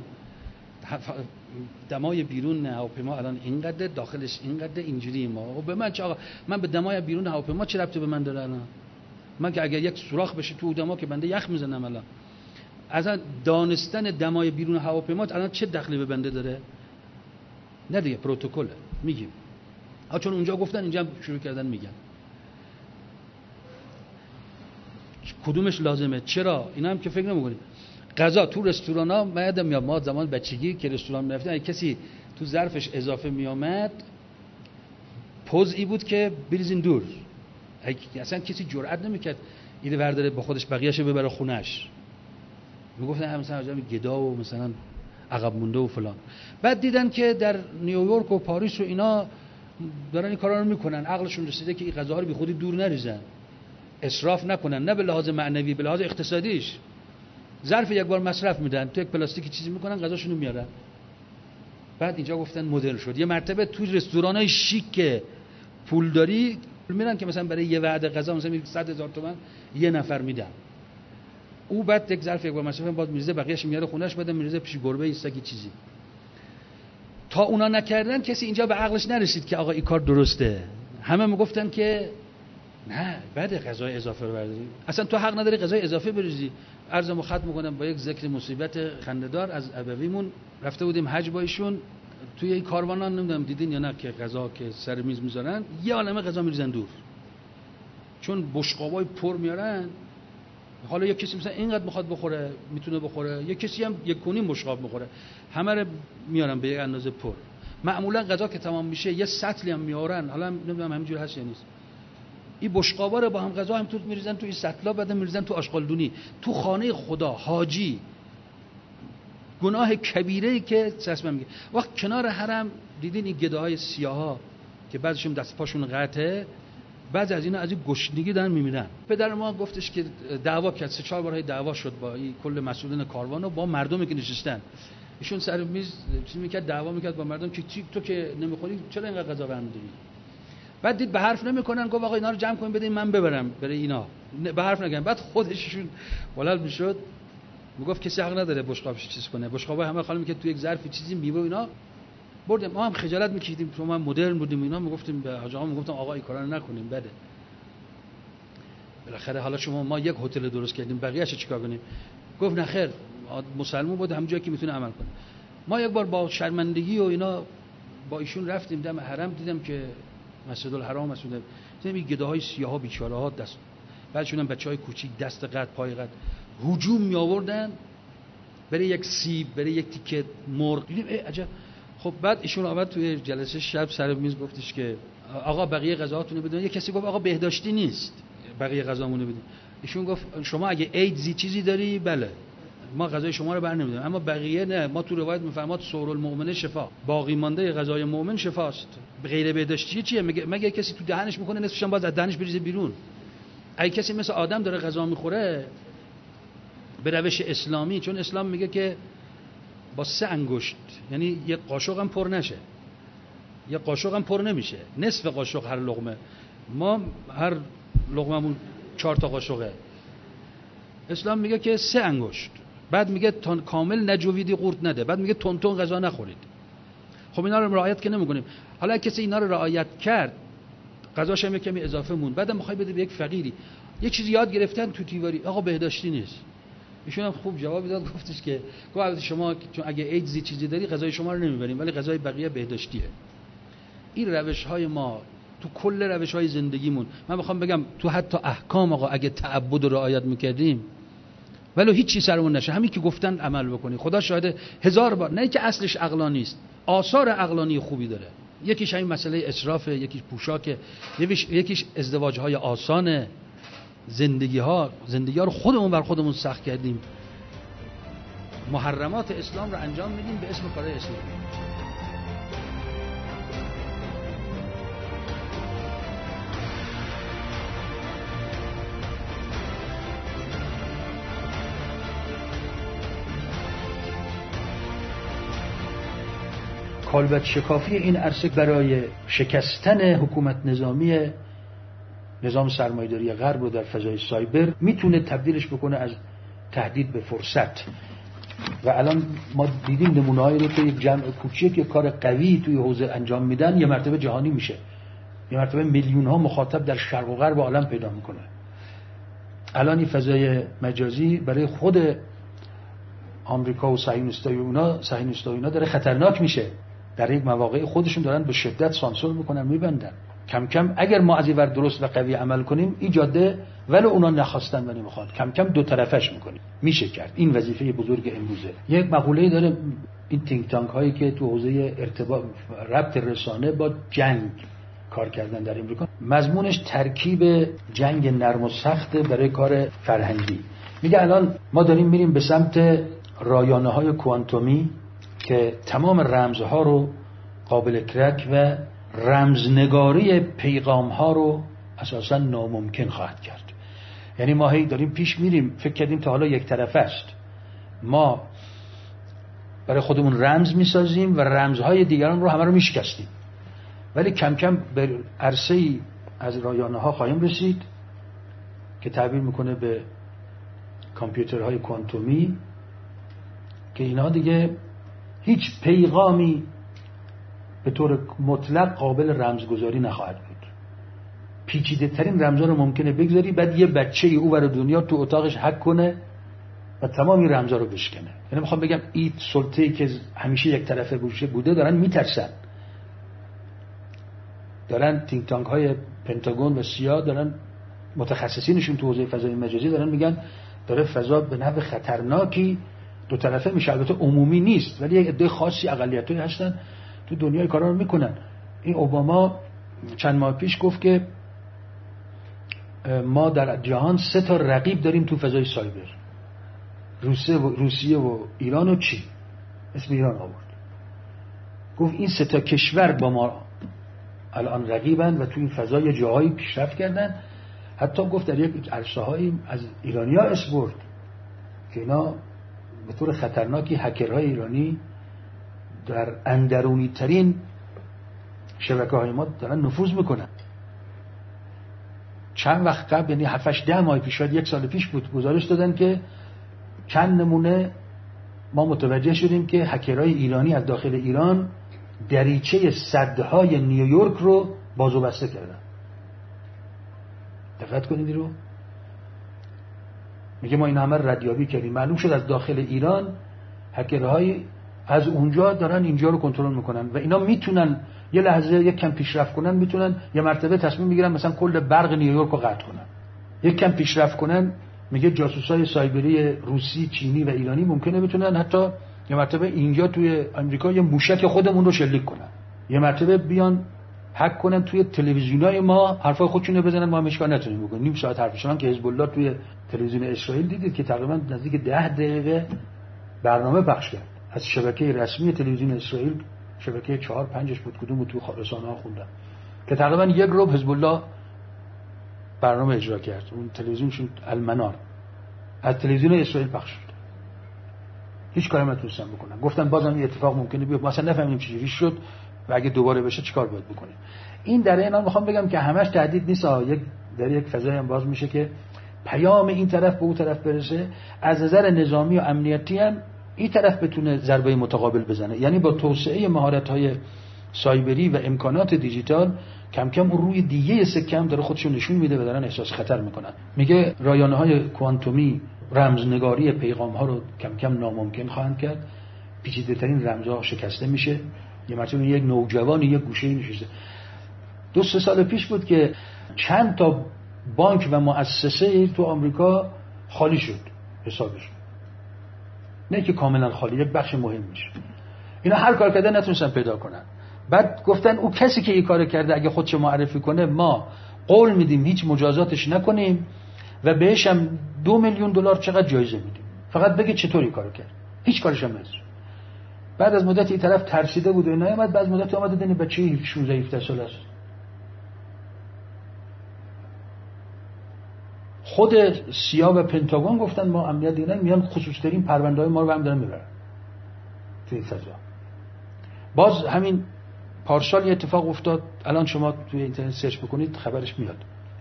دمای بیرون هواپیما الان اینقدر، داخلش اینقدر، اینجوری. ما به من چه آقا، من به دمای بیرون هواپیما چه ربطی به من داره الان؟ من که اگر یک سوراخ بشه تو دما که بنده یخ میزنم الان. اصلا دانستن دمای بیرون هواپیما الان چه دخلی به بنده داره؟ نه دیگه، پروتکله میگیم. ها چون اونجا گفتن اینجا شروع کردن میگن. کدومش لازمه؟ چرا؟ اینا هم که فکر نمی‌کنید. غذا تو رستورانا من یادم میاد، ما زمان بچگی که رستوران می‌رفتیم، اگه کسی تو ظرفش اضافه میامد، پوزی بود که بریزین دور. اصلا کسی جرئت نمی‌کرد اینو برداره با خودش بقیه‌شو ببره خونه‌اش. میگفتن مثلا آدم گدا و مثلا عقب مونده و فلان. بعد دیدن که در نیویورک و پاریس و اینا دارن این کارا رو میکنن، عقلشون رسیده که این غذاها رو بی خودی دور نریزن، اسراف نکنن، نه به لحاظ معنوی، به لحاظ اقتصادیش. ظرف یک بار مصرف میدن، تو یک پلاستیکی چیزی میکنن، غذاشون رو میارن. بعد اینجا گفتن مدرن شد. یه مرتبه تو رستورانای شیک پولداری میرن که مثلا برای یه وعده غذا مثلا صد هزار تومان یه نفر میدن. او بعد یک ظرف یک بار مصرف بعد میریزه، بقیه‌اش میاره خونه‌اش، بعد میریزه پیش گربه ایستگی چیزی. تا اونا نکردن کسی اینجا به عقلش نرسید که آقا این کار درسته. همه میگفتن که نه بعد غذای اضافه رو برداری، اصلا تو حق نداری غذای اضافه بریزی. عرضمو ختم میکنم با یک ذکر مصیبت خنده‌دار از ابویمون. رفته بودیم حج با ایشون، توی این کاروانان نمیدونم دیدین یا نه که غذا که سر میز میذارن یه عالمه غذا میریزن دور، چون بشقابای پر میارن. حالا یک کسی مثلا اینقدر میخواد بخوره میتونه بخوره، یک کسی هم یک کنیم بشقاب میخوره، همه رو میارن به یک اندازه پر. معمولا غذا که تمام میشه یه سطلی هم میارن، حالا نمیدونم همینجوری هست یا نیست. این بشقابا رو با هم غذا هم تو میریزن تو این سطلا، بعد میریزن تو آشغالدونی. تو خانه خدا حاجی گناه کبیره‌ای که چشم میگه. وقت کنار حرم دیدین این گداهای سیاها که بعضیشون دست پاشون قطعه، بعضی از اینا از این گشنگی دارن میمیرن. پدر ما گفتش که دعوا کرد، سه چهار بار دعوا شد با این کل مسئولین کاروان و با مردمی که نشستن. ایشون سر میز چی میکرد، دعوا میکرد با مردم که تو که نمیخوری چرا اینقدر غذا برام داری. بعد دید به حرف نمیکنن، گفت آقا اینا رو جمع کنین بدین من ببرم برای اینا. به حرف نگن. بعد خودشون بلند میشد میگفت کسی حق نداره بشقابش چیز کنه. بشقابا همه خالی میکرد تو یک ظرف چیزی میوه اینا بردیم. ما هم خجالت میکشیدیم، چون ما مدرن بودیم اینا. میگفتیم به حاج آقا، میگفتم آقا این کارا رو نکنیم بده. بالاخره حالا شما ما یک هتل درست کردیم بقیه‌اش چیکار کنیم؟ گفت نه خیر، مسلمان بود همون جایی که میتونه عمل کنه. ما یک بار با شرمندگی و اینا با ایشون رفتیم دم حرم، دیدم که مسجد الحرام مسجد دیدم این گداهای سیاها بیچاره‌ها دست، بعدشون هم بچهای کوچیک دست قد پای قد هجوم می آوردن برای یک سیب، برای یک تیکه مرغ. دیدیم ای عجب. خب بعد ایشون آمد توی جلسه شب سر میز گفتش که آقا بقیه غذاهاتونو بدون. یه کسی گفت آقا بهداشتی نیست بقیه غذامونو بدین. ایشون گفت شما اگه ایدزی چیزی داری بله ما غذای شما رو برنمی‌داریم، اما بقیه نه. ما تو روایت میفرماد سور المؤمن شفا، باقی مانده غذای مؤمن شفاست. غیر بهداشتی چیه؟ مگه مگه کسی تو دهنش میکنه نصفش هم باز از دهنش بریزه بیرون؟ اگه کسی مثل آدم داره غذا میخوره به روش اسلامی، چون اسلام میگه که با سه انگشت، یعنی یک قاشق هم پر نشه، یک قاشق هم پر نمیشه، نصف قاشق هر لقمه. ما هر لقممون چهار تا قاشقه. اسلام میگه که سه انگشت. بعد میگه تا کامل نجویدی قورت نده. بعد میگه تون تون غذا نخورید. خب اینا رو رعایت که نمیکنیم. حالا کسی اینا رو رعایت کرد غذاش هم کمی اضافه مون، بعدم میخوای بده به یک فقیری. یک چیزی یاد گرفتن تو تیواری آقا بهداشتی نیست. ایشون هم خوب جواب داد، گفتش که گفت شما چون اگه ایدزی چیزی داری غذای شما رو نمیبریم ولی غذای بقیه بهداشتیه. این روش های ما تو کل روش های زندگیمون، من میخوام بگم تو حتی احکام آقا اگه تعبد رو رعایت میکردیم ولو هیچ چیز سرمون نشه، همین که گفتن عمل بکنی. خدا شاهده هزار بار، نه که اصلش عقلانی است، آثار عقلانی خوبی داره. یکیش همین مسئله اسرافه، یکیش پوشاکه، یکیش یکیش ازدواج های آسانه. زندگی ها زندگی ها رو خودمون بر خودمون سخت کردیم. محرمات اسلام رو انجام میدیم به اسم کار اسلامی. کالبد شکافی این عرصه برای شکستن حکومت نظامی نظام سرمایه‌داری غرب رو در فضای سایبر میتونه تبدیلش بکنه از تهدید به فرصت. و الان ما دیدیم نمونه‌هایی رو که یک جمع کوچیک یک کار قوی توی حوزه انجام میدن یه مرتبه جهانی میشه، یه مرتبه میلیون ها مخاطب در شرق و غرب عالم پیدا میکنه. الان این فضای مجازی برای خود آمریکا و صهیونیستای اونا صهیونیستای اونا داره خطرناک میشه. در یک مواقع خودشون دارن به شدت سانسور میکنن، میبندن. کم کم اگر ما از این ور درست و قوی عمل کنیم این جاده ولو اونا نخواستن و نمیخواد کم کم دو طرفش میکنیم، میشه کرد. این وظیفه بزرگ امروزه. یک مقوله‌ای داره این تینک تانک هایی که تو حوزه ارتباط ربط رسانه با جنگ کار کردن در امریکا، مضمونش ترکیب جنگ نرم و سخت برای کار فرهنگی. میگه الان ما داریم میریم به سمت رایانه های کوانتومی که تمام رمزها رو قابل درک و رمزنگاری پیغام ها رو اساسا ناممکن خواهد کرد. یعنی ما هی داریم پیش میریم، فکر کردیم تا حالا یک طرفه است، ما برای خودمون رمز میسازیم و رمزهای دیگران رو همه رو میشکستیم، ولی کم کم به عرصه‌ای از رایانه ها خواهیم رسید که تعبیر میکنه به کامپیوترهای کوانتومی که اینا دیگه هیچ پیغامی به طور مطلق قابل رمزگذاری نخواهد بود. پیچیده ترین رمزها رو ممکنه بگذاری، بعد یه بچه او برای دنیا تو اتاقش هک کنه و تمام این رمزها رو بشکنه. یعنی میخوام بگم این سلطه‌ای که همیشه یک طرفه بوده دارن میترسن، دارن تینک تانک های پنتاگون و سیا دارن، متخصصینشون تو حوزه فضای مجازی دارن میگن داره فضا به نحو خطرناکی دو طرفه میشه. البته عمومی نیست، ولی یک عده خاصی اقلیتایی هستن تو دنیا کارا رو میکنن. این اوباما چند ماه پیش گفت که ما در جهان سه تا رقیب داریم تو فضای سایبر، روسیه و روسیه و ایران و چین. اسم ایران آورد، گفت این سه تا کشور با ما الان رقیبن و تو این فضای جاهایی پیشرفت کردن. حتی گفت در یک عرصه‌هایی از ایرانی‌ها اسم برد که اینا به طور خطرناکی هکرهای ایرانی در اندرونی ترین شبکه‌های ما دارن نفوذ میکنن. چند وقت قبل، یعنی هفت هشت ده ماه پیش، شاید یک سال پیش بود، گزارش دادن که چند نمونه ما متوجه شدیم که هکرهای ایرانی از داخل ایران دریچه سدهای نیویورک رو باز و بسته کردن. دقت کنید رو میگه ما این همه ردیابی کردیم، معلوم شد از داخل ایران هکرهای از اونجا دارن اینجا رو کنترل میکنن و اینا میتونن یه لحظه یک کم پیشرفت کنن، میتونن یه مرتبه تصمیم بگیرن مثلا کل برق نیویورک رو قطع کنن. یک کم پیشرفت کنن، میگه جاسوسای سایبری روسی، چینی و ایرانی ممکنه بتونن حتی یه مرتبه اینجا توی آمریکا یه موشک خودمون رو شلیک کنن، یه مرتبه بیان هک کنن توی تلویزیونای ما، حرفای خودشونو بزنن، ما هم اشکال نتونیم بکنیم. نیم ساعت حرفش من که حزب الله توی تلویزیون اسرائیل دیدید که تقریبا نزدیک ده دقیقه برنامه پخش کرد از شبکه رسمی تلویزیون اسرائیل، شبکه چهار پنجش بود کدوم بود، تو رسانه‌ها خوندم که تقریبا یک ربع حزب الله برنامه اجرا کرد. اون تلویزیونشون المنار از تلویزیون اسرائیل پخش شد، هیچ کاری نتونستن بکنن. گفتن بازم این اتفاق ممکنه بیاد، مثلا نفهمیم چجوری شد و اگه دوباره بشه چیکار باید بکنیم. این در اینا میخوام بگم که همش تهدید نیست، یک در یک فضایی هم باز میشه که پیام این طرف به اون طرف برسه، از نظر نظامی و امنیتی هم این طرف بتونه ضربه متقابل بزنه. یعنی با توسعه مهارت‌های سایبری و امکانات دیجیتال کم کم اون روی دیگه سکه هم داره خودشو نشون میده و دارن احساس خطر میکنن. میگه رایانه‌های کوانتومی رمزنگاری پیغام‌ها رو کم کم ناممکن خواهند کرد، پیچیده‌ترین رمزها شکسته میشه. یه مرتبه یک نوجوانی یک گوشه‌ای نشسته، دو سه سال پیش بود که چند تا بانک و مؤسسه تو آمریکا خالی شد حسابش، نه که کاملا خالی، یک بخش مهم میشه. اینا هر کار کردن نتونستن پیدا کنن. بعد گفتن او کسی که این کارو کرده اگه خودش معرفی کنه ما قول میدیم هیچ مجازاتش نکنیم و بهش هم دو میلیون دلار چقدر جایزه میدیم، فقط بگه چطوری کارو کرد. هیچ کارش هم نذاشت. بعد از مدت این طرف ترسیده بود و اینا، اومد بعد از مدت اومد دیدن بچه شانزده هفده ساله است. خود سیا و پنتاگون گفتن ما امنیت دیدن میان خصوصی ترین پرونده‌های ما رو هم دارن میبرن توی فضا. باز همین پارسال یه اتفاق افتاد، الان شما توی اینترنت سرچ بکنید خبرش میاد.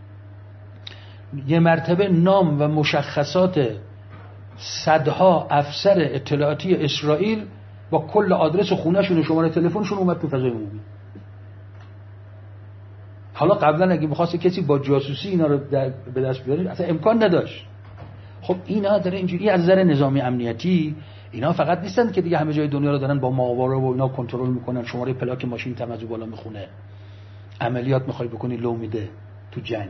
یه مرتبه نام و مشخصات صدها افسر اطلاعاتی اسرائیل با کل آدرس خونه‌شون و شماره تلفنشون اومد تو فضای عمومی. حالا قبلا اگه می‌خواست کسی با جاسوسی اینا رو به دست بیاره اصلا امکان نداشت. خب اینا داره اینجوری از نظر نظامی امنیتی اینا فقط نیستن که دیگه همه جای دنیا رو دارن با ماهواره و اینا کنترل میکنن، شماره پلاک ماشین تمزو بالا میخونه، عملیات میخوای بکنی لو میده تو جنگ،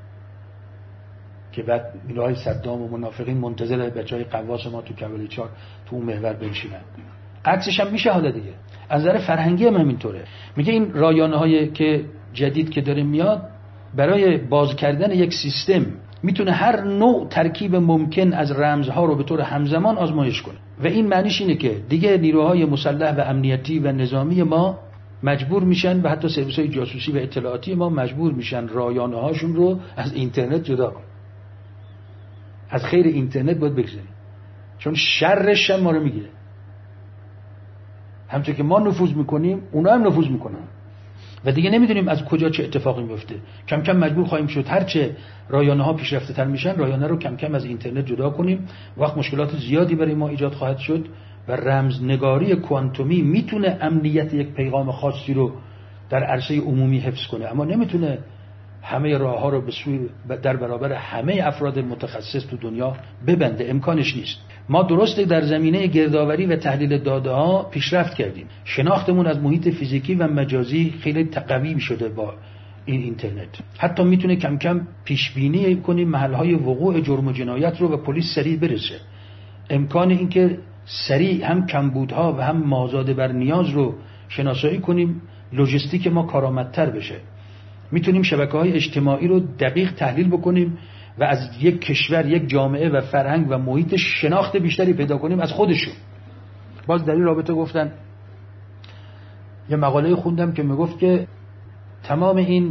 که بعد نیروهای صدام و منافقین منتظر بچهای قواس ما تو کبل چهار تو اون محور بنشینن. عکسش هم میشه حالا دیگه. از نظر فرهنگی هم همینطوره. میگه این رایانه‌های که جدید که داره میاد برای باز کردن یک سیستم میتونه هر نوع ترکیب ممکن از رمزها رو به طور همزمان آزمایش کنه و این معنیش اینه که دیگه نیروهای مسلح و امنیتی و نظامی ما مجبور میشن و حتی سرویس‌های جاسوسی و اطلاعاتی ما مجبور میشن رایانه هاشون رو از اینترنت جدا کنن. از خیر اینترنت باید بگذاریم، چون شرش ما رو میگیره. همونطور که ما نفوذ میکنیم اونا هم نفوذ میکنن و دیگه نمیدونیم از کجا چه اتفاقی میفته. کم کم مجبور خواهیم شد هرچه رایانه ها پیشرفته تر میشن رایانه رو کم کم از اینترنت جدا کنیم. وقت مشکلات زیادی برای ما ایجاد خواهد شد و رمزنگاری کوانتومی میتونه امنیت یک پیغام خاصی رو در عرصه عمومی حفظ کنه، اما نمیتونه همه راه ها رو به سوی در برابر همه افراد متخصص تو دنیا ببنده. امکانش نیست. ما درسته در زمینه گردآوری و تحلیل داده ها پیشرفت کردیم. شناختمون از محیط فیزیکی و مجازی خیلی قوی شده با این اینترنت. حتی میتونه کم کم پیش بینی کنیم محل‌های وقوع جرم و جنایت رو و پلیس سریع برسه. امکان اینکه سریع هم کمبودها و هم مازاد بر نیاز رو شناسایی کنیم، لوجستیک ما کارآمدتر بشه. میتونیم شبکه‌های اجتماعی رو دقیق تحلیل بکنیم و از یک کشور، یک جامعه و فرهنگ و محیط شناخت بیشتری پیدا کنیم از خودشون. باز در این رابطه گفتن، یه مقاله خوندم که میگفت که تمام این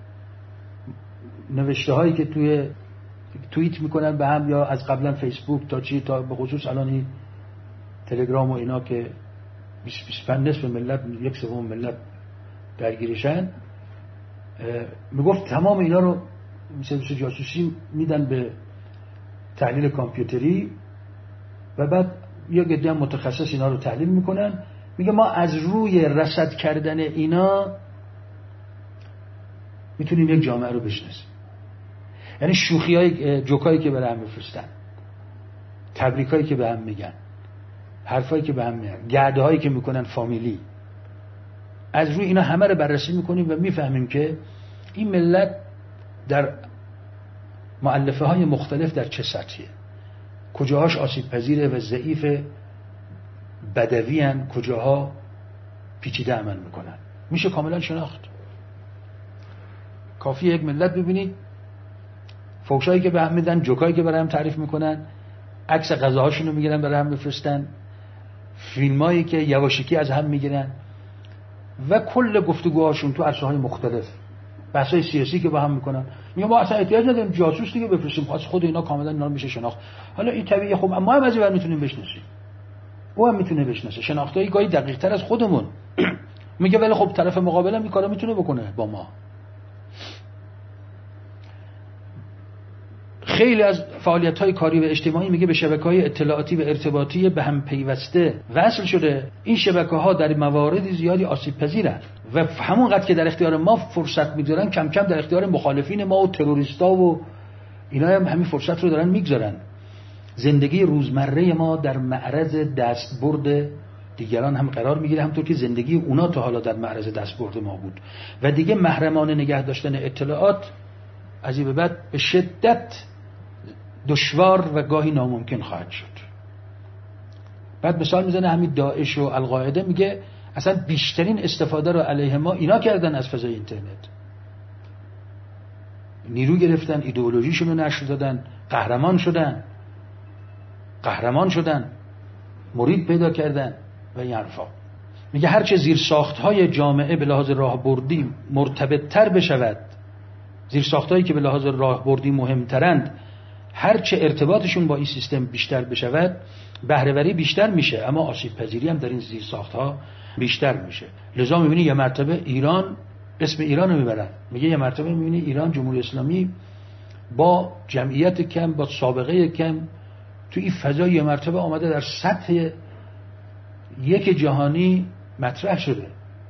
نوشته هایی که توی توییت میکنن به هم یا از قبلا فیسبوک تا چی تا به خصوص الان تلگرام و اینا که بیست بیست و پنج نصف ملت یک سوم ملت درگیرشن، میگفت تمام اینا رو سرویس جاسوسی میدن به تحلیل کامپیوتری و بعد یک عده متخصص اینا رو تحلیل میکنن. میگه ما از روی رصد کردن اینا میتونیم یک جامعه رو بشناسیم. یعنی شوخی های جوکایی که به هم میفرستن، تبریکایی که به هم میگن، حرفایی که به هم میگن، گرده هایی که میکنن فامیلی، از روی اینا همه رو بررسی میکنیم و میفهمیم که این ملت در مؤلفه های مختلف در چه سطحیه، کجاهاش آسیب پذیره و ضعیف بدوی هن، کجاها پیچیده عمل میکنن. میشه کاملا شناخت. کافی یک ملت ببینید فوشایی که به هم میدن، جوکایی که برای هم تعریف میکنن، عکس غذاهاشون رو میگیرن برای هم بفرستن، فیلمایی که یواشکی از هم میگیرن و کل گفتگوهاشون تو عرصه های مختلف، بحث‌های سیاسی که با هم میکنن. میگم ما اصلا احتیاج نداریم جاسوس دیگه بفرستیم، از خود اینا کاملا اینا میشه شناخت. حالا این طبیعیه، خب ما هم از این ور میتونیم بشناسیم، او هم میتونه بشناسه. شناختایی گاهی دقیق تر از خودمون. میگه ولی خب طرف مقابل هم این کارا میتونه بکنه با ما. خیلی از فعالیت‌های کاری و اجتماعی میگه به شبکه‌های اطلاعاتی و ارتباطی به هم پیوسته وصل شده. این شبکه‌ها در مواردی زیادی آسیب پذیرن و همونقدر که در اختیار ما فرصت می‌گذارن، کم کم در اختیار مخالفین ما و تروریستا و اینا هم همین فرصت رو دارن می‌گذارن. زندگی روزمره ما در معرض دستبرد دیگران هم قرار می‌گیره، همونطور که زندگی اونا تا حالا در معرض دستبرد ما بود و دیگه محرمانه نگه داشتن اطلاعات از این به بعد به شدت دشوار و گاهی ناممکن خواهد شد. بعد مثال میزنه همین داعش و القاعده، میگه اصلا بیشترین استفاده رو علیه ما اینا کردن از فضای اینترنت. نیرو گرفتن، ایدئولوژیشون رو نشر دادن، قهرمان شدن قهرمان شدن مرید پیدا کردن و این حرفا. میگه هرچه زیر ساختهای جامعه به لحاظ راهبردی مرتبط تر بشود، زیر ساختهایی که به لحاظ راهبردی مهمترند، هرچه ارتباطشون با این سیستم بیشتر بشود بهره‌وری بیشتر میشه، اما آسیب پذیری هم در این زیر ساختها بیشتر میشه. لذا میبینی یه مرتبه ایران، اسم ایران رو میبرن، میگه یه مرتبه میبینی ایران جمهوری اسلامی با جمعیت کم، با سابقه کم، تو این فضا یه مرتبه آمده در سطح یک جهانی مطرح شده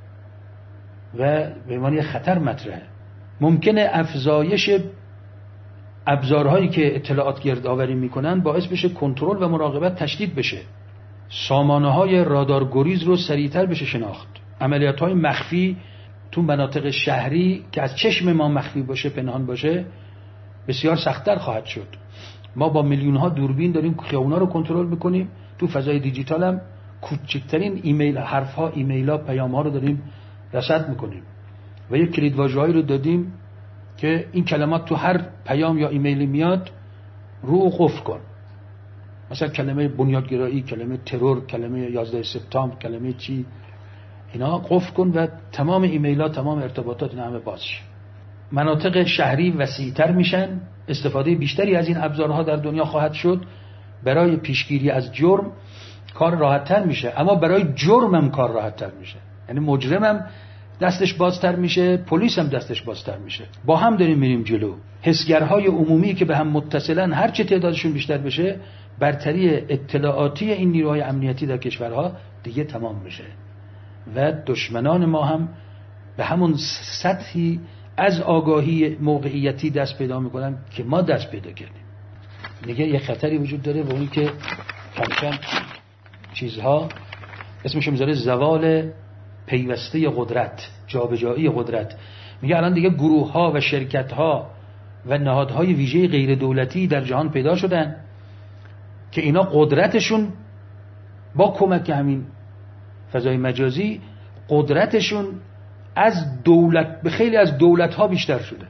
و به معنی خطر مطرحه. ممکنه افزایش ابزارهایی که اطلاعات گردآوری میکنن باعث بشه کنترل و مراقبت تشدید بشه، سامانه‌های رادار گریز رو سریعتر بشه شناخت، عملیات‌های مخفی تو مناطق شهری که از چشم ما مخفی باشه، پنهان باشه، بسیار سخت‌تر خواهد شد. ما با میلیون‌ها دوربین داریم خیابونا رو کنترل میکنیم، تو فضای دیجیتال هم کوچکترین ایمیل، حرف‌ها، ایمیل‌ها، پیام‌ها رو داریم رصد میکنیم و یک کلیدواژه‌ای رو دادیم که این کلمات تو هر پیام یا ایمیلی میاد رو قفل کن. مثلا کلمه بنیادگرایی، کلمه ترور، کلمه یازده سپتامبر، کلمه چی، اینا قفل کن و تمام ایمیلات، تمام ارتباطات اینا همه باز شه. مناطق شهری وسیع‌تر میشن، استفاده بیشتری از این ابزارها در دنیا خواهد شد. برای پیشگیری از جرم کار راحت‌تر میشه، اما برای جرم هم کار راحت‌تر میشه. یعنی مجرم هم دستش بازتر میشه، پلیس هم دستش بازتر میشه. با هم داریم میریم جلو. حسگرهای عمومی که به هم متصلن، هر چه تعدادشون بیشتر بشه، برتری اطلاعاتی این نیروهای امنیتی در کشورها دیگه تمام میشه و دشمنان ما هم به همون سطحی از آگاهی موقعیتی دست پیدا میکنن که ما دست پیدا کردیم. دیگه یه خطری وجود داره و اونی که کم کم چیزها اسمش میذاره زوال پیوسته قدرت، جابجایی قدرت. میگه الان دیگه گروه ها و شرکت ها و نهادهای ویژه غیر دولتی در جهان پیدا شدن که اینا قدرتشون با کمک همین فضای مجازی قدرتشون از دولت به خیلی از دولت ها بیشتر شده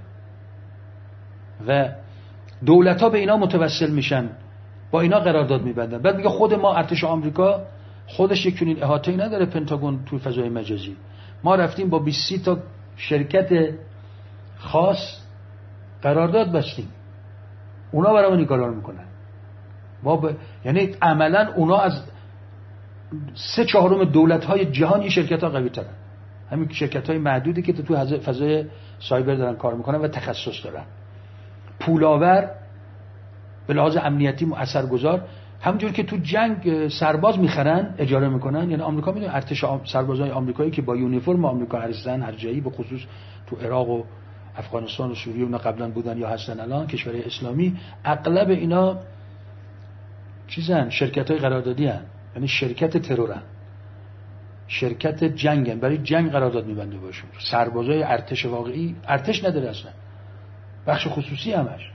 و دولت ها به اینا متوسل میشن، با اینا قرارداد میبندن. بعد میگه خود ما ارتش آمریکا خودش یک چنین احاطه‌ای نداره، پنتاگون توی فضای مجازی. ما رفتیم با بیست تا شرکت خاص قرارداد بستیم، اونا برامون این کارا رو میکنن. ما ب... یعنی عملا اونا از سه چهارم دولت‌های جهان این شرکت‌ها قوی‌ترن. همین شرکت‌های معدودی که تو فضای سایبر دارن کار میکنن و تخصص دارن، پولآور، به لحاظ امنیتی اثرگذار. همونجور که تو جنگ سرباز میخرن، اجاره میکنن، یعنی آمریکا میدونه ارتش سربازای آمریکایی که با یونیفرم آمریکا هستن هر جایی، به خصوص تو عراق و افغانستان و سوریه اونا قبلا بودن یا هستن الان کشورهای اسلامی، اغلب اینا چیزن، شرکت‌های قراردادی هستن، یعنی شرکت ترورن، شرکت جنگن، برای جنگ قرارداد میبنده باشون. سربازای ارتش واقعی ارتش نداره اصلا، بخش خصوصی همش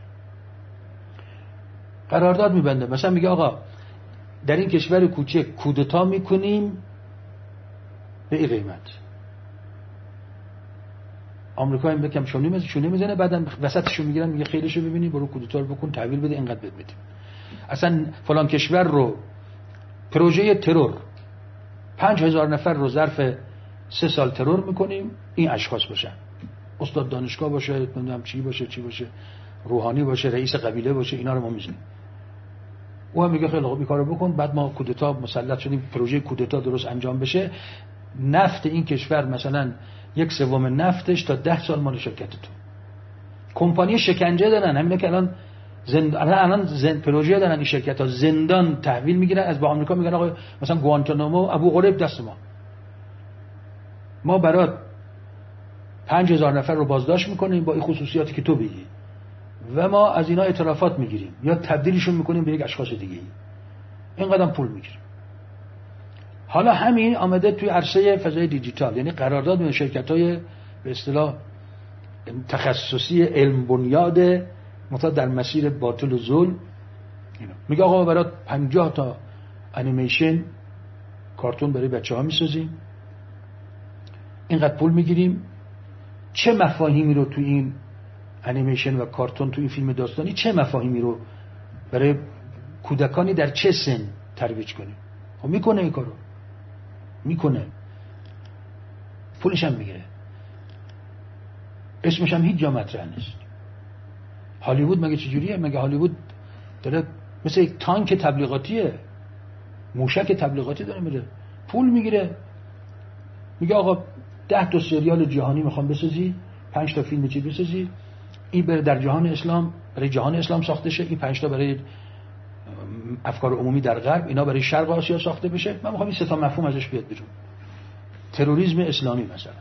قرارداد میبنده. مثلا میگه آقا در این کشور کوچک کودتا میکنیم به این قیمت. آمریکا هم بکم شونه میزنه شونه میزنه بعدم وسطشو میگیرن، میگه خیلیشو ببینی، برو کودتا رو بکن، تحویل بده، اینقدر بد بدیم. اصلا فلان کشور رو پروژه ترور پنج هزار نفر رو ظرف سه سال ترور میکنیم، این اشخاص باشن، استاد دانشگاه باشه، نمیدونم چی باشه چی باشه، روحانی باشه، رئیس قبیله باشه، اینا رو ما میزنیم. او هم میگه خیلی خوب این کارو بکن، بعد ما کودتا مسلط شدیم، پروژه کودتا درست انجام بشه، نفت این کشور مثلا یک سوم نفتش تا ده سال مال شرکت تو. کمپانی شکنجه دارن، همینا که الان زند... الان زند... پروژه دارن این شرکت‌ها، زندان تحویل میگیرن، از با آمریکا میگن آقا مثلا گوانتانامو، ابو غریب دست ما، ما برات پنج هزار نفر رو بازداشت میکنیم با این خصوصیاتی که تو بگی و ما از اینا اعترافات میگیریم یا تبدیلشون میکنیم به یک اشخاص دیگه ای، اینقدر پول میگیریم. حالا همین آمده توی عرصه فضای دیجیتال، یعنی قرارداد با شرکت‌های به اصطلاح تخصصی علم بنیاد مثلا در مسیر باطل و ظلم. میگه آقا برات پنجاه تا انیمیشن کارتون برای بچه‌ها میسازیم، اینقدر پول میگیریم. چه مفاهیمی رو توی این انیمیشن و کارتون، توی این فیلم داستانی چه مفاهیمی رو برای کودکانی در چه سن ترویج کنیم؟ خب میکنه این کارو، میکنه، پولش هم میگیره، اسمش هم هیچ جا مطرح نیست. هالیوود مگه چجوریه؟ مگه هالیوود داره مثل یک تانک تبلیغاتیه، موشک تبلیغاتی داره میره، پول میگیره، میگه آقا ده تا سریال جهانی میخوام بسازی، پنج تا فیلم چی بسازی، این بره در جهان اسلام، برای جهان اسلام ساخته شه، این پنج تا برای افکار عمومی در غرب، اینا برای شرق آسیا ساخته بشه. من میخوام این سه تا مفهوم ازش بیاد بیرون. تروریسم اسلامی مثلا.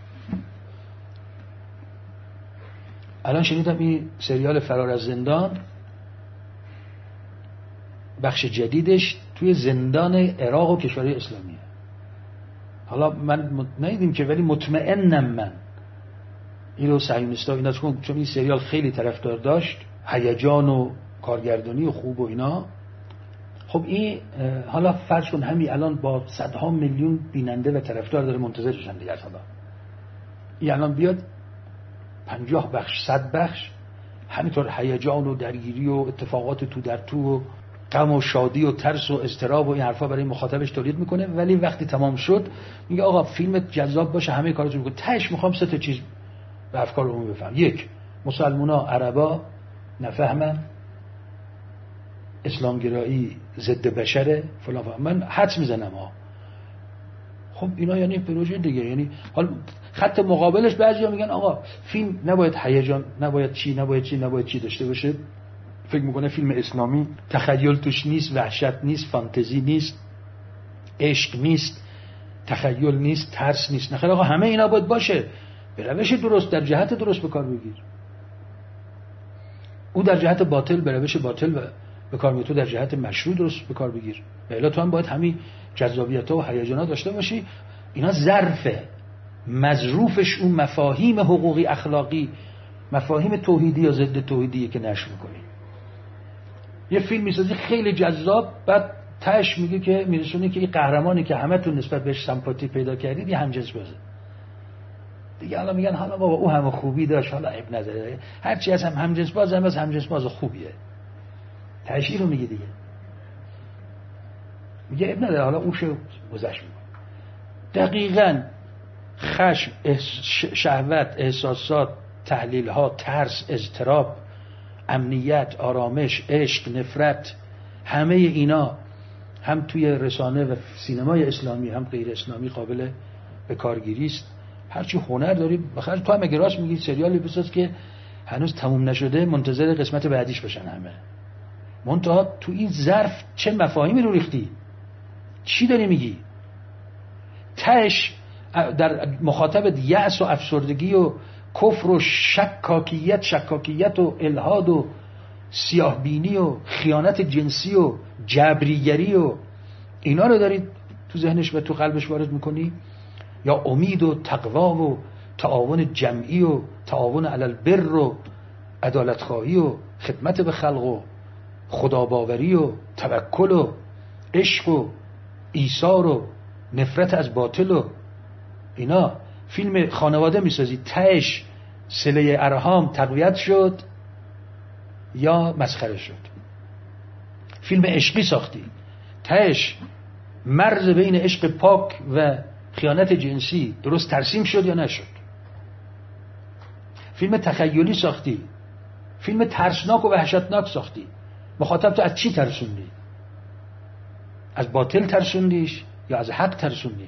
الان شنیدم این سریال فرار از زندان بخش جدیدش توی زندان عراق و کشورهای اسلامیه. حالا من ندیدیم که، ولی مطمئنم من اینو صهیونیست‌ها اینا، چون این سریال خیلی طرفدار داشت، هیجان و کارگردانی خوب و اینا. خب این حالا فرض کن همین الان با صدها میلیون بیننده و طرفدار داره منتظرشن دیگه. حالا این الان بیاد پنجاه بخش، صد بخش، همینطور هیجان و درگیری و اتفاقات تو در تو و غم و شادی و ترس و اضطراب و این حرفا برای مخاطبش تولید میکنه. ولی وقتی تمام شد میگه آقا فیلمت جذاب باشه، همه کاراتو میکنه، تهش میخوام سه تا چیز به افکار عمومی بفهم. یک، مسلمونا عربا نفهمن، اسلامگرایی ضد بشره فلان فلان. من حدس میزنم ها، خب اینا یعنی پروژه دیگه. یعنی حال خط مقابلش بعضیا میگن آقا فیلم نباید هیجان، نباید چی نباید چی نباید چی داشته باشه. فکر میکنه فیلم اسلامی تخیل توش نیست، وحشت نیست، فانتزی نیست، عشق نیست، تخیل نیست، ترس نیست. نخیر آقا همه اینا باید باشه، به روش درست، در جهت درست به کار بگیر. او در جهت باطل به روش باطل به کار میگیره، تو در جهت مشروع درست به کار بگیر. و الا تو هم باید همین جذابیت‌ها و هیجانات داشته باشی. اینا ظرفه، مظروفش اون مفاهیم حقوقی اخلاقی، مفاهیم توحیدی یا ضد توحیدیه که نشر می‌کنی. یه فیلم میسازی خیلی جذاب، بعد تاش میگه که میرسونه که این قهرمانی که همتون نسبت بهش سمپاتی پیدا کردید یه همجنس بازه دیگه. حالا میگن حالا بابا او هم خوبی داشت، حالا عیب نداره، هر چی از هم همجنس باز هم از همجنس باز خوبیه، تاش رو میگه دیگه، میگه عیب نداره، حالا او شو گذشت میکنه. دقیقاً خشم، شهوت، احساسات، تحلیل ها، ترس، اضطراب، امنیت، آرامش، عشق، نفرت، همه اینا هم توی رسانه و سینمای اسلامی هم غیر اسلامی قابل به کارگیری است. هرچی هنر داری بخیر. تو هم اگه راست میگی سریالی بساز که هنوز تموم نشده، منتظر قسمت بعدیش باشن همه. منتها تو این ظرف چه مفاهیمی رو ریختی؟ چی داری میگی؟ تهش در مخاطبت یأس و افسردگی و کفر و شکاکیت شکاکیت و الحاد و سیاهبینی و خیانت جنسی و جبریگری و اینا رو دارید تو ذهنش و تو قلبش وارد میکنی؟ یا امید و تقوا و تعاون جمعی و تعاون علی البر و عدالت خواهی و خدمت به خلق و خداباوری و توکل و عشق و ایثار و نفرت از باطل و اینا. فیلم خانواده میسازی، تهش صله ارحام تقویت شد یا مسخره شد. فیلم عشقی ساختی، تهش مرز بین عشق پاک و خیانت جنسی درست ترسیم شد یا نشد. فیلم تخیلی ساختی، فیلم ترسناک و وحشتناک ساختی، مخاطب تو از چی ترسوندی؟ از باطل ترسوندیش یا از حق ترسوندی؟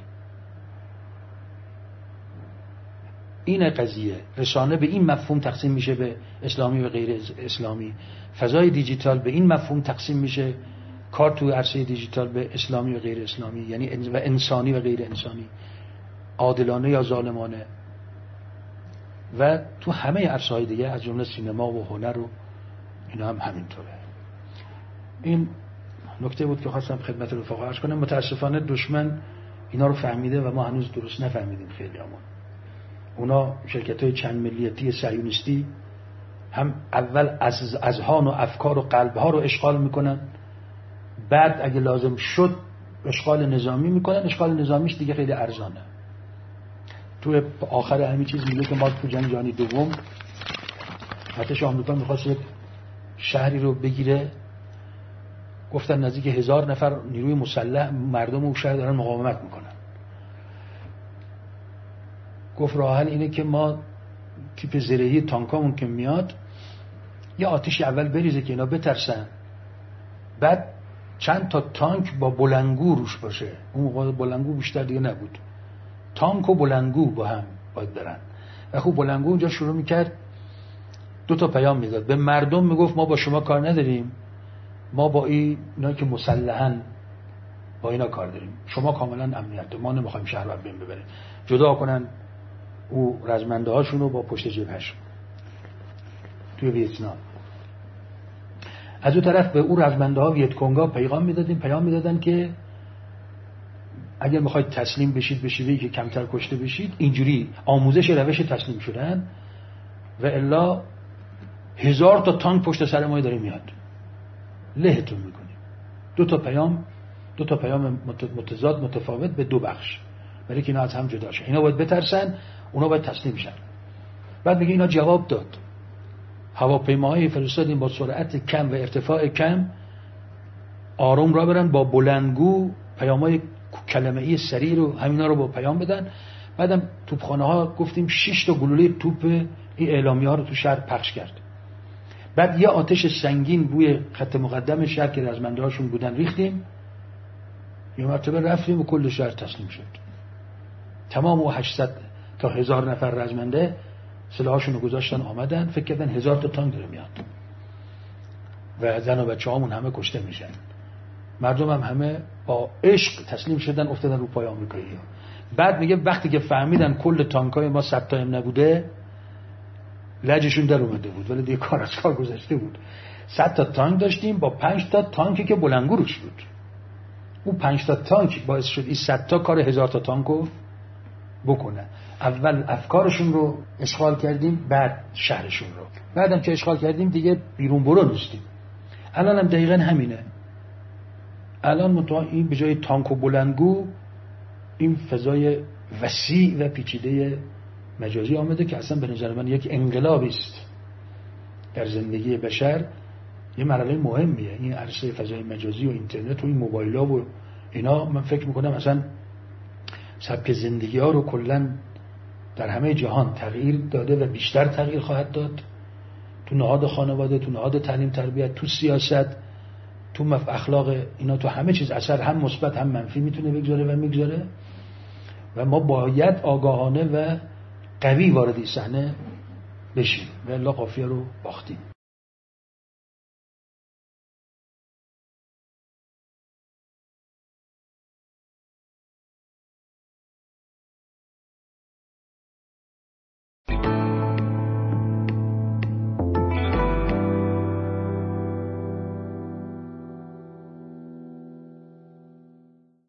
این قضیه. رسانه به این مفهوم تقسیم میشه به اسلامی و غیر اسلامی، فضای دیجیتال به این مفهوم تقسیم میشه، کار تو عرصه دیجیتال به اسلامی و غیر اسلامی، یعنی و انسانی و غیر انسانی، عادلانه یا ظالمانه. و تو همه عرصه‌های دیگه از جمله سینما و هنر و اینا هم همینطوره. این نکته بود که خواستم خدمت رفقا عرض کنم. متاسفانه دشمن اینا رو فهمیده و ما هنوز درست نفهمیدیم خیلیامون. اونا شرکت‌های چند ملیتی صهیونیستی هم اول از اذهان و افکار و قلب‌ها رو اشغال میکنن، بعد اگه لازم شد اشغال نظامی میکنن. اشغال نظامیش دیگه خیلی ارزانه. تو آخر همین چیز میگه که ما تو جنگ جهانی دوم ارتش آمریکا میخواست یک شهری رو بگیره، گفتن نزدیک هزار نفر نیروی مسلح مردم اون شهر دارن مقاومت میکنن. گفت راه حل اینه که ما تیپ زرهی تانکامون که میاد یه آتش اول بریزه که اینا بترسن، بعد چند تا تانک با بلنگو روش باشه. اون موقع بلنگو بیشتر دیگه نبود، تانک و بلنگو با هم باید برن. و خوب بلنگو اونجا شروع میکرد دو تا پیام میداد به مردم، میگفت ما با شما کار نداریم، ما با اینا که مسلحن با اینا کار داریم، شما کاملا امنیت دارید، ما نمیخوایم شهر رو بین ببریم. جدا کنن او رزمنده هاشون رو با پشت جبهشون توی ویتنام. از اون طرف به او رزمنده ها ویت کنگا پیغام میدادیم، پیام میدادن که اگر میخواید تسلیم بشید به شیوهی که کمتر کشته بشید، اینجوری آموزش روش تسلیم شدن، و الا هزار تا تانک پشت سر ما داره میاد، لهتون میکنیم. دو تا پیام، دو تا پیام متضاد متفاوت به دو بخش، برای که اینا از هم جدا شن. اینا باید بترسن، اونا باید تسلیم شن. بعد میگه اینا جواب داد. هواپیماهای فرستادیم با سرعت کم و ارتفاع کم، آروم را برن، با بلندگو پیام‌های کلمه‌ای سریع رو همینا رو با پیام بدن. بعدم توپخانه ها گفتیم شش تا گلوله توپ این اعلامیه ها رو تو شهر پخش کرد. بعد یه آتش سنگین روی خط مقدم شهر که رزمنده هاشون بودن ریختیم. یه مرتبه رفتیم و کل شهر تسلیم شد. تمام و هشتصد تا هزار نفر رزمنده سلاحاشون رو گذاشتن آمدن، فکر کردن هزار تا تانک داره میاد و زن و بچه هامون همه کشته میشن. مردم هم همه با عشق تسلیم شدن، افتادن رو پای آمریکایی ها. بعد میگه وقتی که فهمیدن کل تانکای ما صد تا هم نبوده، لجشون در اومده بود، ولی دیگه کار از کار گذشته بود. صد تا تانک داشتیم با پنج تا تانکی که بلندگو روش بود. اون پنج تا تانک باعث شد این صد تا کار هزار تا تانکو بکنه. اول افکارشون رو اشغال کردیم، بعد شهرشون رو. بعدم که اشغال کردیم دیگه بیرون برو نیستیم. الان هم دقیقاً همینه. الان متأ این به جای تانک و بلندگو این فضای وسیع و پیچیده مجازی آمده که اصلا به نظر من یک انقلابی است در زندگی بشر. یه مرحله مهمیه این عرصه فضای مجازی و اینترنت و این موبایل‌ها و اینا. من فکر میکنم اصلا سبک زندگی ها رو کلاً در همه جهان تغییر داده و بیشتر تغییر خواهد داد. تو نهاد خانواده، تو نهاد تعلیم تربیت، تو سیاست، تو اخلاق، اینا تو همه چیز اثر هم مثبت هم منفی میتونه بگذاره و میگذاره و ما باید آگاهانه و قوی وارد این صحنه بشیم و الا قافیه رو باختیم.